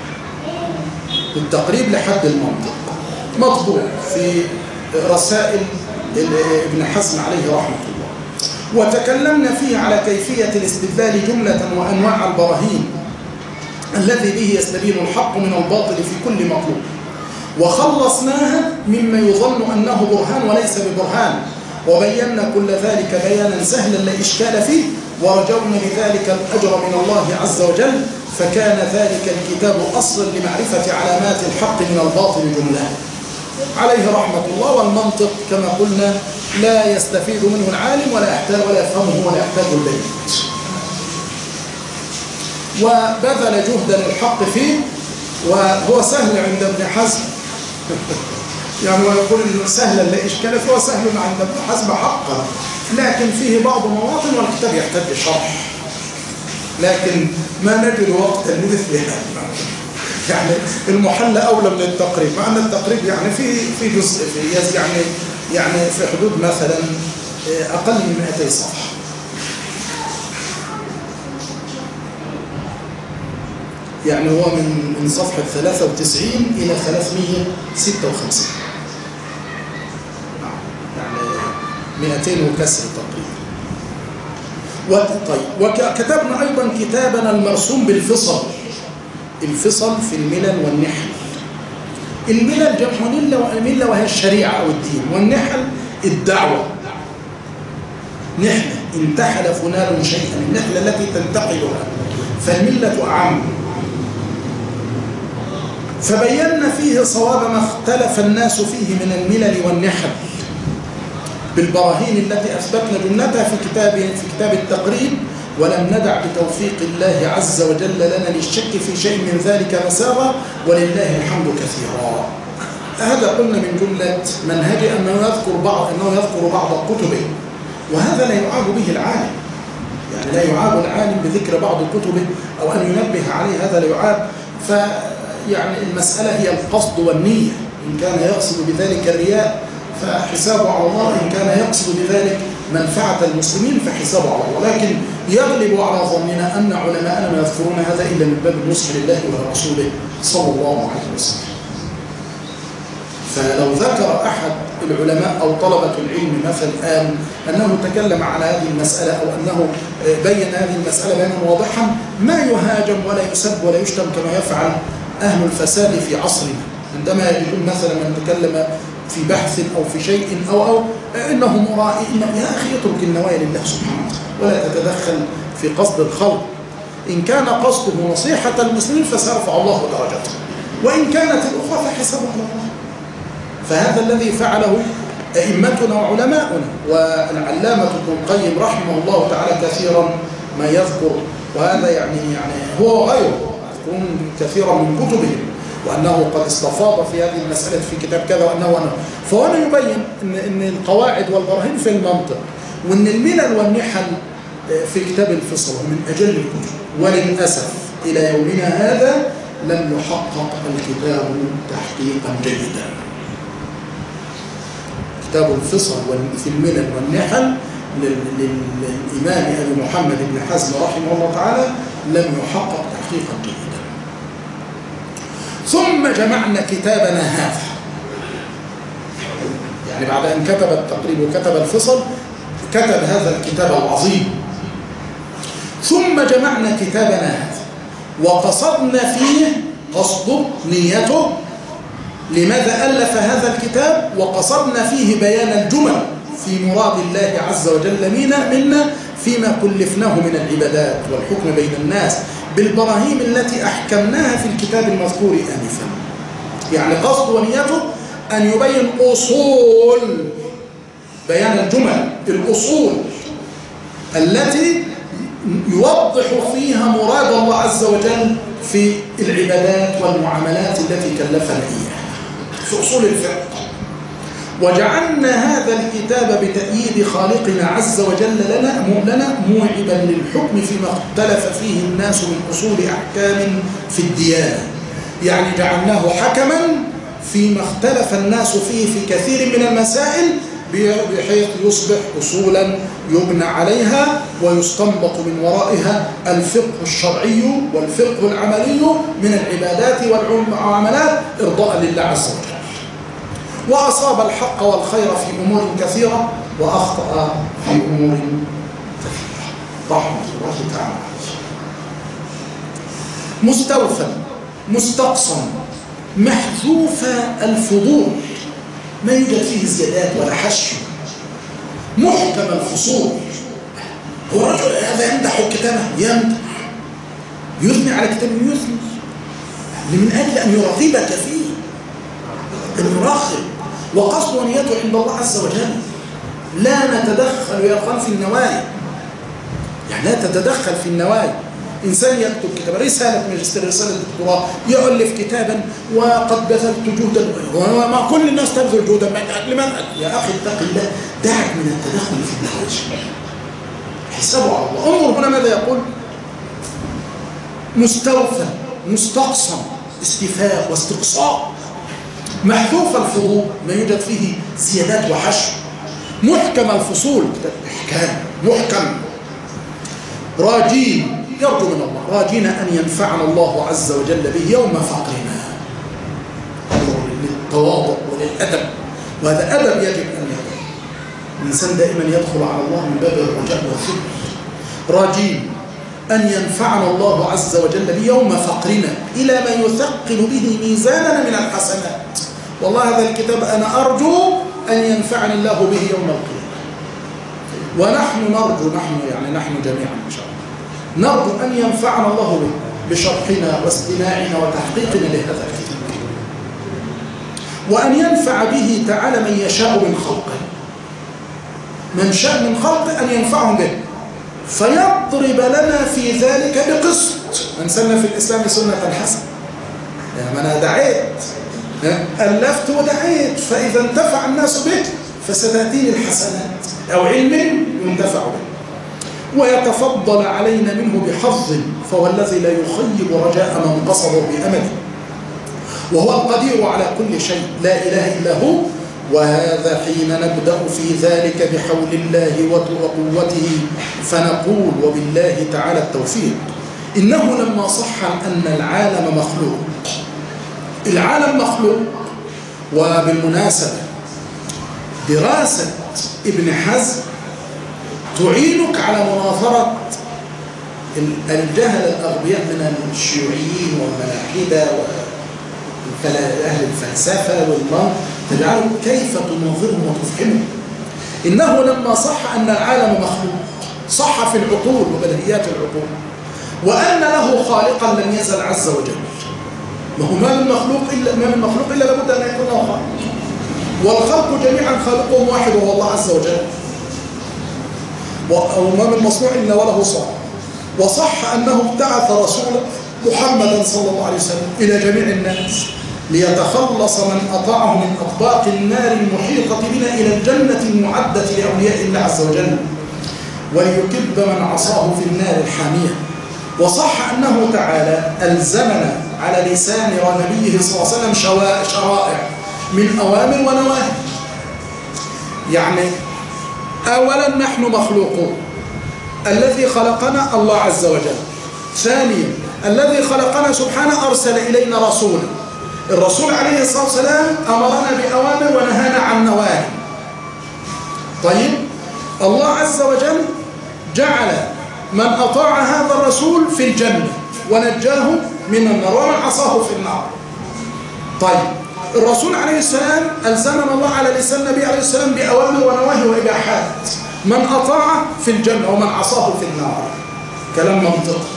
التقريب لحد المنطق، مطبوع في رسائل ابن حزم عليه رحمة الله. وتكلمنا فيه على كيفية الاستدلال جملة وأنواع البراهين الذي به يستبين الحق من الباطل في كل مطلوب، وخلصناها مما يظن أنه برهان وليس ببرهان، وبينا كل ذلك بيانا سهلا لا إشكال فيه، ورجونا بذلك الأجر من الله عز وجل. فكان ذلك الكتاب أصلا لمعرفة علامات الحق من الباطل جملة عليه رحمة الله. والمنطق كما قلنا لا يستفيد منه العالم ولا يحتاج ولا يفهمه ولا يحتاج البيت. وبذل جهدا الحق فيه، وهو سهل عند ابن حزم يعني هو يقول إنه سهلا لا إشكال، فهو سهل عند ابن حزم حقا، لكن فيه بعض مواطن والكتاب يحتاج شرح، لكن ما نجد وقتا لمثلها. يعني المحلى أولى من التقريب، مع أن التقريب يعني في في جزء في يعني يعني في حدود مثلا أقل من مئتي صفحة. يعني هو من من صفحة ثلاثة وتسعين إلى ثلاثمئة وستة وخمسين، يعني مئتين وكسر تقريبا. طيب، وكتبنا أيضا كتابنا المرسوم بالفصل، الفصل في الملل والنحل. الملل جمع ملة وهي الشريعة أو الدين، والنحل الدعوة. نحلة انتحل فلان شيئا، النحلة التي تنتقلها، فالملة أعم. فبينا فيه صواب ما اختلف الناس فيه من الملل والنحل بالبراهين التي أثبتنا جملتها في كتاب في كتاب التقريب، ولم ندع بتوفيق الله عز وجل لنا للشك في شيء من ذلك مساغا، ولله الحمد كثيرا. هذا قلنا من جملة منهجه أنه يذكر بعض أنه يذكر بعض كتبه، وهذا لا يعاب به العالم، يعني لا يعاب العالم بذكر بعض كتبه أو أن ينبه عليه، هذا لا يعاب. فيعني المسألة هي القصد والنية، إن كان يقصد بذلك الرياء فحسابه على الله، إن كان يقصد بذلك منفعة المسلمين فحسابه على الله. لكن يغلب على ظننا أن علماءنا ما يذكرون هذا إلا من باب النصح لله ورسوله صلى الله عليه وسلم. فلو ذكر أحد العلماء أو طلبة العلم مثلا آن أنه تكلم على هذه المسألة أو أنه بين هذه المسألة بيانا واضحا، ما يهاجم ولا يسب ولا يشتم كما يفعل أهل الفساد في عصرنا، عندما يجدون مثلا من تكلم في بحث أو في شيء أو أو إنه مرائي، يا أخي اترك النوايا لله سبحانه ولا تتدخل في قصد الخلق. إن كان قصده نصيحة المسلمين فسيرفع الله درجته، وإن كانت الأخرى فحسابه على الله. فهذا الذي فعله أئمتنا وعلماؤنا، والعلامة ابن القيم رحمه الله تعالى كثيرا ما يذكر، وهذا يعني يعني هو وغيره يذكرون كثيرا من كتبهم، وأنه قد استفاض في هذه المسألة في كتاب كذا وأنه وأنه فهنا يبين إن, إن القواعد والبراهين في المنطق، وأن الملل والنحل في كتاب الفصل من أجل الكتب. وللأسف إلى يومنا هذا لم يحقق الكتاب تحقيقا جيدا. كتاب الفصل في الملل والنحل للإمام أبي محمد بن حزم رحمه الله تعالى لم يحقق تحقيقا جيدا. ثم جمعنا كتابنا هذا، يعني بعد أن كتب التقريب وكتب الفصل كتب هذا الكتاب العظيم. ثم جمعنا كتابنا هذا وقصدنا فيه قصده نيته لماذا ألف هذا الكتاب، وقصدنا فيه بيان الجمل في مراد الله عز وجل منا منا فيما كلفناه من العبادات والحكم بين الناس بالبراهين التي أحكمناها في الكتاب المذكور آنفا. يعني قصد ونيته أن يبين أصول، بيان الجمل، الأصول التي يوضح فيها مراد الله عز وجل في العبادات والمعاملات التي كلفنا إياها في أصول الفقه. وجعلنا هذا الكتاب بتأييد خالقنا عز وجل لنا لنا موعبا للحكم فيما اختلف فيه الناس من أصول أحكام في الديانة. يعني جعلناه حكما فيما اختلف الناس فيه في كثير من المسائل، بحيث يصبح أصولا يبنى عليها ويستنبط من ورائها الفقه الشرعي والفقه العملي من العبادات والمعاملات إرضاء لله عز وجل. وأصاب الحق والخير في أمور كثيرة وأخطأ في أمور كثيرة رحمة الله تعالى. مستوفى مستقصى محذوف الفضول، ما يوجد فيه زيادات ولا حشو، محكم الفصول. هو الرجل هذا يمدح كتابه، يمدح يثني على كتابه، يثني من أجل أن يرغبك فيه، أن يرغب. وقصد نيته عند الله عز وجل. لا نتدخل يا أخوان في النوايا، يعني لا تتدخل في النوايا. إنسان يكتب كتاب، رسالة ماجستير، رسالة دكتوراه، يؤلف كتابا وقد بذلت جهدا، وما كل الناس تبذل جهدا لمن؟ يا أخي اتق الله، دعك من التدخل في النهج، حسابه على الله. انظر هنا ماذا يقول: مستوفى مستقصى استيفاء واستقصاء، محذوف الفروض ما يوجد فيه زيادات وحشو، محكم الفصول احكام محكم، راجين يرجو من الله، راجين ان ينفعنا الله عز وجل به يوم فقرنا. للتواضع وللادب، وهذا ادب يجب ان يكون الانسان دائما يدخل على الله من باب الرجاء والخبر. راجين أن ينفعنا الله عز وجل بيوم فقرنا إلى ما يثقل به ميزاننا من الحسنات. والله هذا الكتاب أنا أرجو أن ينفعني الله به يوم القيامة، ونحن نرجو، نحن يعني نحن جميعا إن شاء الله نرجو أن ينفعنا الله به بشرحنا واستماعنا وتحقيقنا لهذا الكتاب، وأن ينفع به تعالى من يشاء من خلقه، من شاء من خلقه أن ينفعهم به، فيضرب لنا في ذلك بقسط. من سن في الإسلام سنة حسنة، يعني أنا دعيت ألفت ودعيت، فإذا انتفع الناس به فستأتيني الحسنات أو علم ينتفع به، ويتفضل علينا منه بحظ، فهو الذي لا يخيب رجاء من قصده بأمله، وهو القدير على كل شيء لا إله إلا هو. وهذا حين نبدأ في ذلك بحول الله وقوته، فنقول وبالله تعالى التوفيق. إنه لما صح أن العالم مخلوق، العالم مخلوق. وبالمناسبة دراسة ابن حزم تعينك على مناظرة الجهل الأغبياء من الشيوعيين والملاحدة وأهل الفلسفة والمنطق، تجعلوا كيف تناظرهم وتفهمهم. إنه لما صح أن العالم مخلوق، صح في العقول وبديهيات العقول، وأن له خالقا لم يزل عز وجل. ما هو ما من مخلوق إلا ما من مخلوق إلا لابد أن يكون له خالق، والخلق جميعا خالقهم واحد وهو الله عز وجل، وما من مصنوع إلا وله صاحب. وصح أنه ابتعث رسوله محمدا صلى الله عليه وسلم إلى جميع الناس ليتخلص من أطاعه من أطباق النار المحيطة بنا إلى الجنة المعدة لأولياء الله عز وجل، وليكب من عصاه في النار الحامية. وصح أنه تعالى ألزمنا على لسان نبيه صلى الله عليه وسلم شرائع من أوامر ونواهي. يعني أولا نحن مخلوقون، الذي خلقنا الله عز وجل. ثانيا الذي خلقنا سبحانه أرسل إلينا رسولا، الرسول عليه الصلاة والسلام أمرنا بأوامر ونهانا عن نواهي. طيب الله عز وجل جعل من أطاع هذا الرسول في الجنة ونجاه من النار، ومن عصاه في النار. طيب الرسول عليه السلام ألزمنا الله على لسان النبي عليه السلام بأوامر ونواهي وإباحات، من أطاع في الجنة ومن عصاه في النار، كلام منطقي.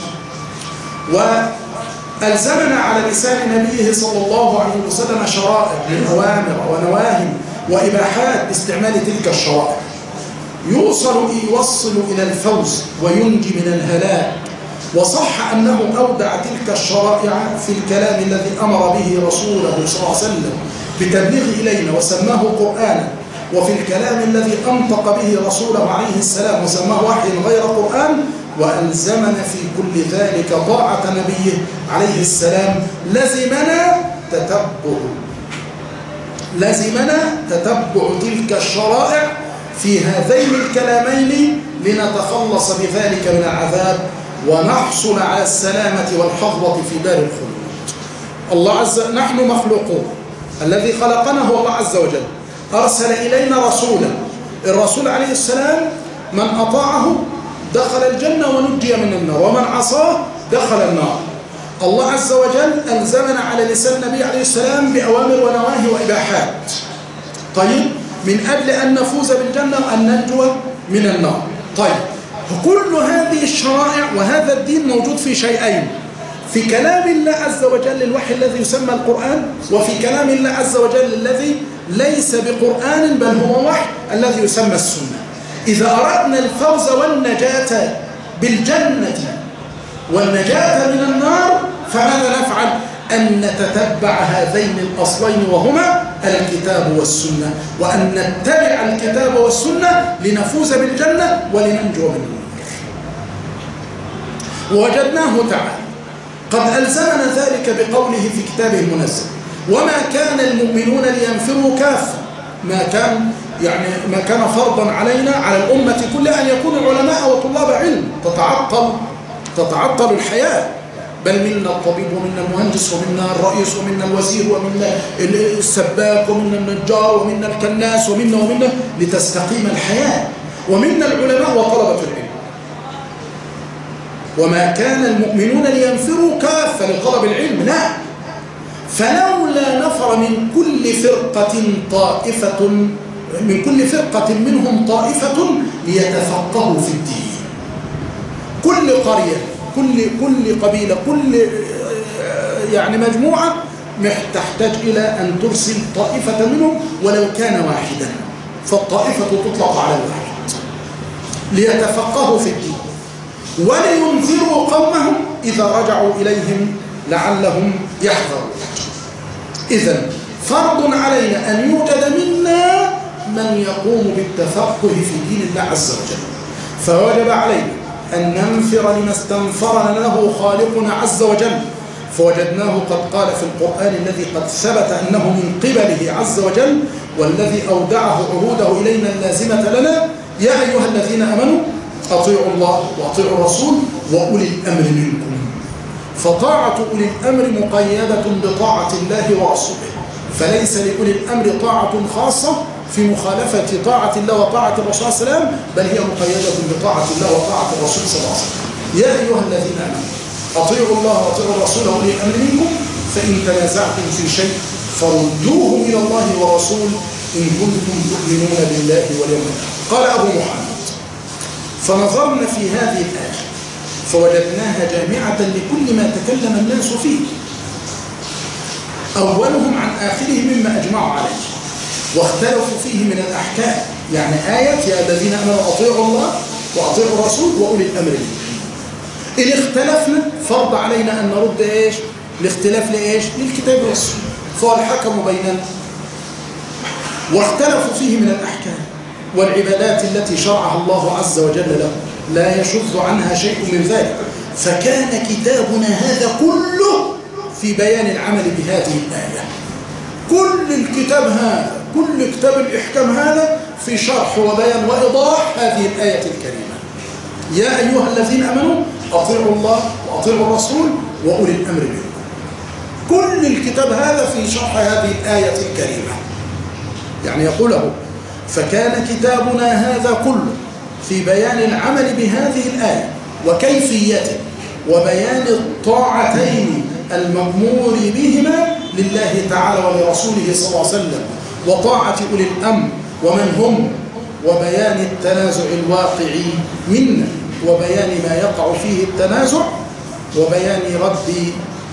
وألزمنا على لسان نبيه صلى الله عليه وسلم شرائع من أوامر ونواهي وإباحات باستعمال تلك الشرائع يوصل يوصل إلى الفوز وينجي من الهلاك. وصح أنه أودع تلك الشرائع في الكلام الذي أمر به رسوله صلى الله عليه وسلم بتبليغ إلينا وسماه قرآنا، وفي الكلام الذي أنطق به رسوله عليه السلام وسماه وحي غير قرآن. وألزمنا في كل ذلك طاعة نبيه عليه السلام. لزمنا تتبع لزمنا تتبع تلك الشرائع في هذين الكلامين لنتخلص بذلك من العذاب ونحصل على السلامة والحظوة في دار الخلود. الله عز وجل نحن مخلوقون، الذي خلقنا هو الله عز وجل، أرسل إلينا رسولا، الرسول عليه السلام من أطاعه دخل الجنة ونجي من النار، ومن عصاه دخل النار. الله عز وجل ألزمنا على لسان النبي عليه السلام بأوامر ونواهي وإباحات، طيب من أجل أن نفوز بالجنة وأن ننجو من النار. طيب كل هذه الشرائع وهذا الدين موجود في شيئين، في كلام الله عز وجل الوحي الذي يسمى القرآن، وفي كلام الله عز وجل الذي ليس بقرآن بل هو وحي الذي يسمى السنة. إذا أردنا الفوز والنجاة بالجنة والنجاة من النار، فماذا نفعل؟ أن نتتبع هذين الأصلين وهما الكتاب والسنة، وأن نتبع الكتاب والسنة لنفوز بالجنة ولننجو من النار. ووجدناه تعالى قد ألزمنا ذلك بقوله في كتابه المنزل: وما كان المؤمنون لينفروا كافة. ما كان يعني ما كان فرضا علينا على الأمة كلها أن يكونوا علماء وطلاب علم، تتعطل تتعطل الحياة. بل منا الطبيب ومنا المهندس ومنا الرئيس ومنا الوزير ومنا السباك ومنا النجار ومنا الكناس ومنا ومنا لتستقيم الحياة، ومنا العلماء وطلبة العلم. وما كان المؤمنون لينفروا كافة لطلب العلم، لا، فلولا نفر من كل فرقة طائفة من كل فرقة منهم طائفة ليتفقهوا في الدين. كل قرية، كل كل قبيلة، كل يعني مجموعة تحتاج إلى أن ترسل طائفة منهم ولو كان واحدا، فالطائفة تطلق على الواحد، ليتفقهوا في الدين ولينذروا قومهم إذا رجعوا إليهم لعلهم يحذرون. إذن فرض علينا أن يوجد منا من يقوم بالتفقه في دين الله عز وجل، فوجب علينا أن ننفر لما استنفرنا له خالقنا عز وجل. فوجدناه قد قال في القرآن الذي قد ثبت أنه من قبله عز وجل والذي أودعه عهوده إلينا اللازمة لنا: يا أيها الذين آمنوا أطيعوا الله وأطيعوا الرسول وأولي الأمر منكم. فطاعة أولي الأمر مقيدة بطاعة الله ورسوله، فليس لأولي الأمر طاعة خاصة في مخالفة طاعة الله وطاعة الرسول صلى الله عليه وسلم، بل هي مقيدة بطاعة الله وطاعة الرسول صلى الله عليه وسلم. يا أيها الذين آمنوا أطيعوا الله وأطيعوا الرسول وأولي الأمر منكم، فإن تنازعتم في شيء فردوه إلى الله والرسول إن كنتم تؤمنون بالله واليوم الآخر. قال أبو محمد: فنظرنا في هذه الآية فوجدناها جامعة لكل ما تكلم الناس فيه، أولهم عن آخره مما أجمعوا عليه واختلفوا فيه من الأحكام. يعني آية يا الذين آمنوا أطيعوا الله وأطيعوا الرسول وأولي الأمر منكم. إن اختلفنا فرض علينا أن نرد إيش؟ الاختلاف لإيش؟ للكتاب والسنة، فهو الحكم بيننا. واختلفوا فيه من الأحكام والعبادات التي شرعها الله عز وجل له، لا يشذ عنها شيء من ذلك. فكان كتابنا هذا كله في بيان العمل بهذه الآية. كل الكتاب هذا، كل كتاب الإحكام هذا في شرح وبيان وإيضاح هذه الآية الكريمة: يا أيها الذين آمنوا أطيعوا الله وأطيعوا الرسول وأولي الأمر منكم. كل الكتاب هذا في شرح هذه الآية الكريمة. يعني يقوله: فكان كتابنا هذا كله في بيان العمل بهذه الآية وكيفيته وبيان الطاعتين المأمور بهما لله تعالى ولرسوله صلى الله عليه وسلم، وطاعة أولي الأمر ومن هم، وبيان التنازع الواقع منا وبيان ما يقع فيه التنازع، وبيان رد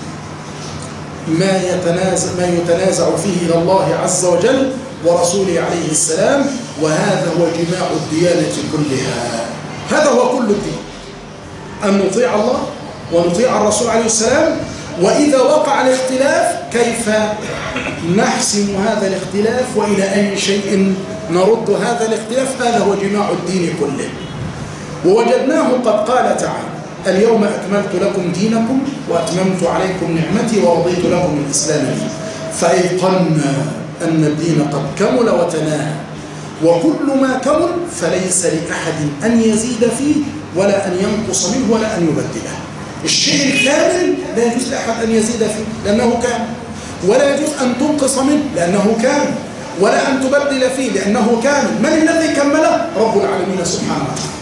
ما يتنازع, ما يتنازع فيه إلى الله عز وجل ورسوله عليه السلام. وهذا هو جماع الديانة كلها، هذا هو كل الدين، أن نطيع الله ونطيع الرسول عليه السلام. وإذا وقع الاختلاف كيف نحسم هذا الاختلاف وإلى أي شيء نرد هذا الاختلاف، هذا هو جماع الدين كله. ووجدناه قد قال تعالى: اليوم أكملت لكم دينكم وأتممت عليكم نعمتي ورضيت لكم الإسلام دينا. فأيقنا أن الدين قد كمل وتناهى، وكل ما كمل فليس لأحد أن يزيد فيه ولا أن ينقص منه ولا أن يبدله. الشيء الكامل لا يجوز لأحد أن يزيد فيه لأنه كامل، ولا يجوز أن تنقص منه لأنه كامل، ولا أن تبدل فيه لأنه كامل. من الذي كمله؟ رب العالمين سبحانه وتعالى.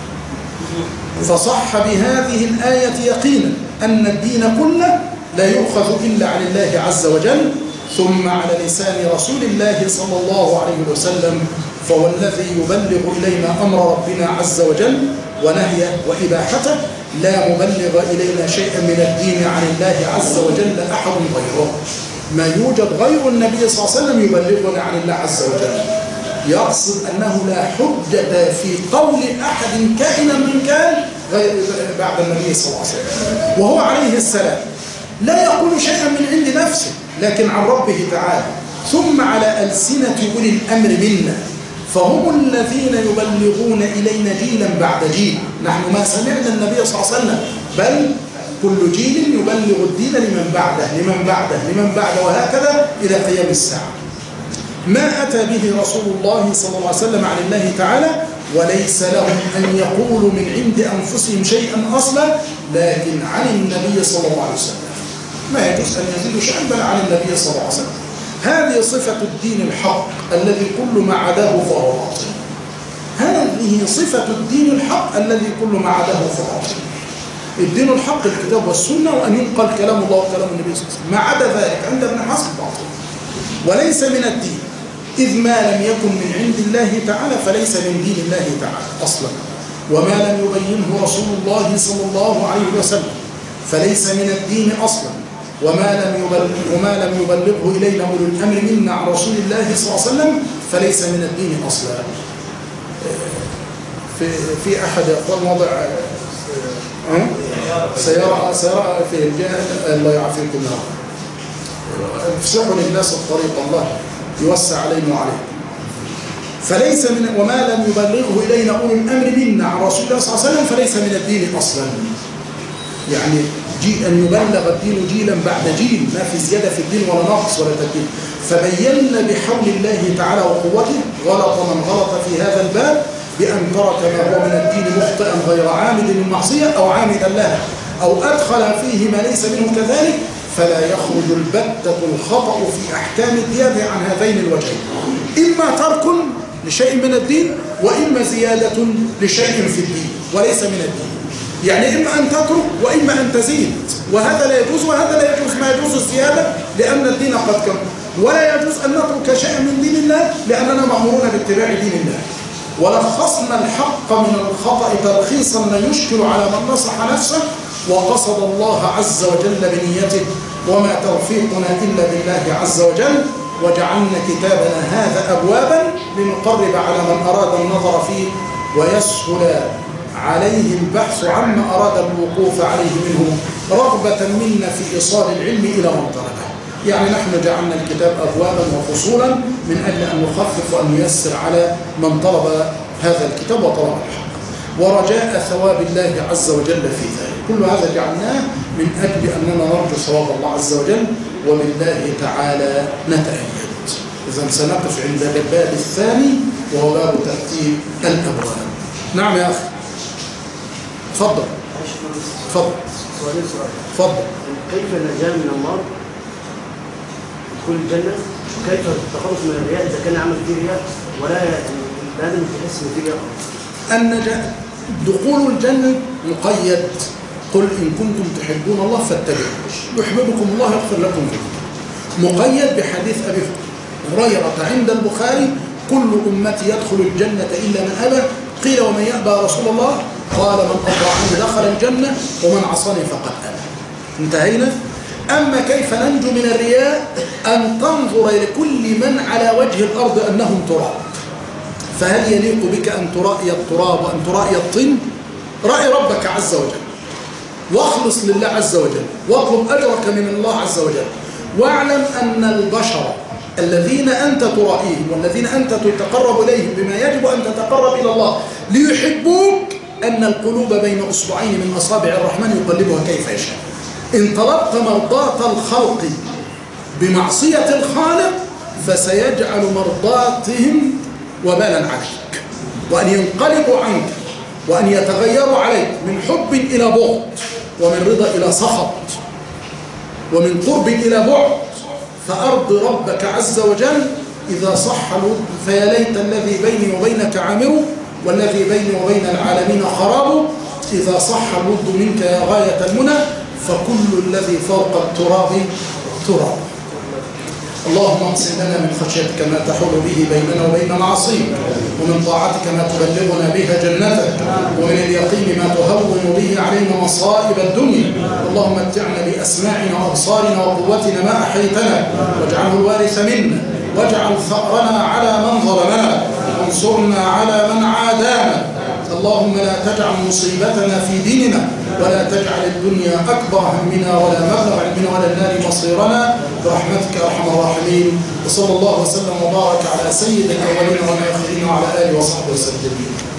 فصح بهذه الآية يقينا أن الدين كله لا يؤخذ إلا عن الله عز وجل ثم على لسان رسول الله صلى الله عليه وسلم، فهو الذي يبلغ إلينا أمر ربنا عز وجل ونهيه وإباحته. لا مبلغ إلينا شيئا من الدين عن الله عز وجل أحد غيره. ما يوجد غير النبي صلى الله عليه وسلم يبلغنا عن الله عز وجل. يقصد أنه لا حجة في قول أحد كائنا من كان بعد النبي صلى الله عليه وسلم، وهو عليه السلام لا يقول شيئا من عند نفسه لكن عن ربه تعالى، ثم على ألسنة أولي الأمر منا، فهم الذين يبلغون إلينا جيلا بعد جيل. نحن ما سمعنا النبي صلى الله عليه وسلم، بل كل جيل يبلغ الدين لمن بعده لمن بعده لمن بعده وهكذا إلى قيام الساعة. ما أتى به رسول الله صلى الله عليه وسلم عن الله تعالى، وليس لهم أن يقولوا من عند أنفسهم شيئا أصلا، لكن عن النبي صلى الله عليه وسلم. ما يجوز أن يزيدوا شيئا بل عن النبي صلى الله عليه وسلم. هذه صفة الدين الحق الذي كل ما عداه فهو باطل. هذه صفة الدين الحق الذي كل ما عداه فهو باطل. الدين الحق الكتاب والسنة، وأن ينقل كلام الله وكلام النبي صلى الله عليه وسلم. ما عدا ذلك عند ابن حزم باطل وليس من الدين، إذ ما لم يكن من عند الله تعالى فليس من دين الله تعالى أصلا، وما لم يبينه رسول الله صلى الله عليه وسلم فليس من الدين أصلا، وما لم يبلغ وما لم يبلغه إلينا أولو الأمر منا عن رسول الله صلى الله عليه وسلم فليس من الدين أصلا. في في أحد أخوان وضع سيارة سيارة في الجهة، الله يعافيكم يا رب، افسحوا للناس الطريق، الله يوسع علينا وعليكم. فليس من وما لم يبلغه إلينا أولو الأمر منا عن رسول الله صلى الله عليه وسلم فليس من الدين أصلا. يعني جي أن يبلغ الدين جيلا بعد جيل، ما في زيادة في الدين ولا نقص ولا تكليف. فبينا بحول الله تعالى وقوته غلط من غلط في هذا الباب بأن ترك ما هو من الدين مخطئا غير عامد للمعصية أو عامدا لها، أو أدخل فيه ما ليس منه كذلك، فلا يخرج البتة الخطأ في أحكام الديانة عن هذين الوجهين، إما ترك لشيء من الدين وإما زيادة لشيء في الدين وليس من الدين. يعني إما أن تترك وإما أن تزيد، وهذا لا يجوز وهذا لا يجوز. ما يجوز الزيادة لأن الدين قد كمل، ولا يجوز أن نترك شيئا من دين الله لأننا مأمورون باتباع دين الله. ولخصنا الحق من الخطأ تلخيصا لا يشكل على من نصح نفسه وقصد الله عز وجل بنيته، وما توفيقنا إلا بالله عز وجل. وجعلنا كتابنا هذا أبوابا لنقرب على من أراد النظر فيه ويسهل عليه البحث عما أراد الوقوف عليه منه، رغبة منا في إيصال العلم إلى من طلبه. يعني نحن جعلنا الكتاب أبوابا وفصولا من أجل أن نخفف وأن نيسر على من طلب هذا الكتاب وطلب الحق، ورجاء ثواب الله عز وجل في ذلك. كل هذا جعلناه من أجل أننا نرجو ثواب الله عز وجل، وبالله تعالى نتأيد. إذن سنقف عند الباب الثاني وهو باب ترتيب الأبواب. نعم يا أخي، تفضل تفضل تفضل. كيف النجاة من النار دخول الجنة، وكيف التخلص من الرياء إذا كان عمل فيه رياء ولا لازم تحس إن فيه رياء؟ النجاة دخول الجنة مقيد، قل إن كنتم تحبون الله فاتبعوا يحببكم الله يغفر لكم ذنوبكم. مقيد بحديث أبي هريرة عند البخاري: كل أمتي يدخل الجنة إلا من أبى. قيل ومن يأبى رسول الله؟ قال من أطاعني دخل الجنة ومن عصاني فقد أبى. انتهينا. أما كيف ننجو من الرياء؟ أن تنظر لكل من على وجه الأرض أنهم تراب، فهل يليق بك أن ترائي التراب وأن ترائي الطين؟ رأي ربك عز وجل واخلص لله عز وجل واطلب أجرك من الله عز وجل، واعلم أن البشر الذين أنت ترائيهم والذين أنت تتقرب إليهم بما يجب أن تتقرب إلى الله ليحبوك، أن القلوب بين أصبعين من أصابع الرحمن يقلبها كيف يشاء. إن طلبت مرضاة الخلق بمعصية الخالق فسيجعل مرضاتهم وبالا عليك، وأن ينقلبوا عنك وأن يتغيروا عليك من حب إلى بغض، ومن رضا إلى سخط، ومن قرب إلى بعد. فأرض ربك عز وجل إذا صح الود، فيا ليت الذي بيني وبينك عامر والذي بيني وبين العالمين خراب. إذا صح الود منك يا غاية المنى، فكل الذي فوق التراب تراب. اللهم اقسم لنا من خشيتك ما تحول به بيننا وبين معصيك، ومن طاعتك ما تبلغنا بها جنتك، ومن اليقين ما تهون به علينا مصائب الدنيا. اللهم متعنا بأسماعنا وأبصارنا وقوتنا ما أحيتنا، واجعله الوارث منا، واجعل ثأرنا على من ظلمنا، وانصرنا على من عادانا. اللهم لا تجعل مصيبتنا في ديننا ولا تجعل الدنيا أكبر همنا ولا مبلغ علمنا ولا النار مصيرنا برحمتك يا أرحم الراحمين. وصلى الله وسلم وبارك على سيد الأولين والآخرين وعلى آله وصحبه وسلم.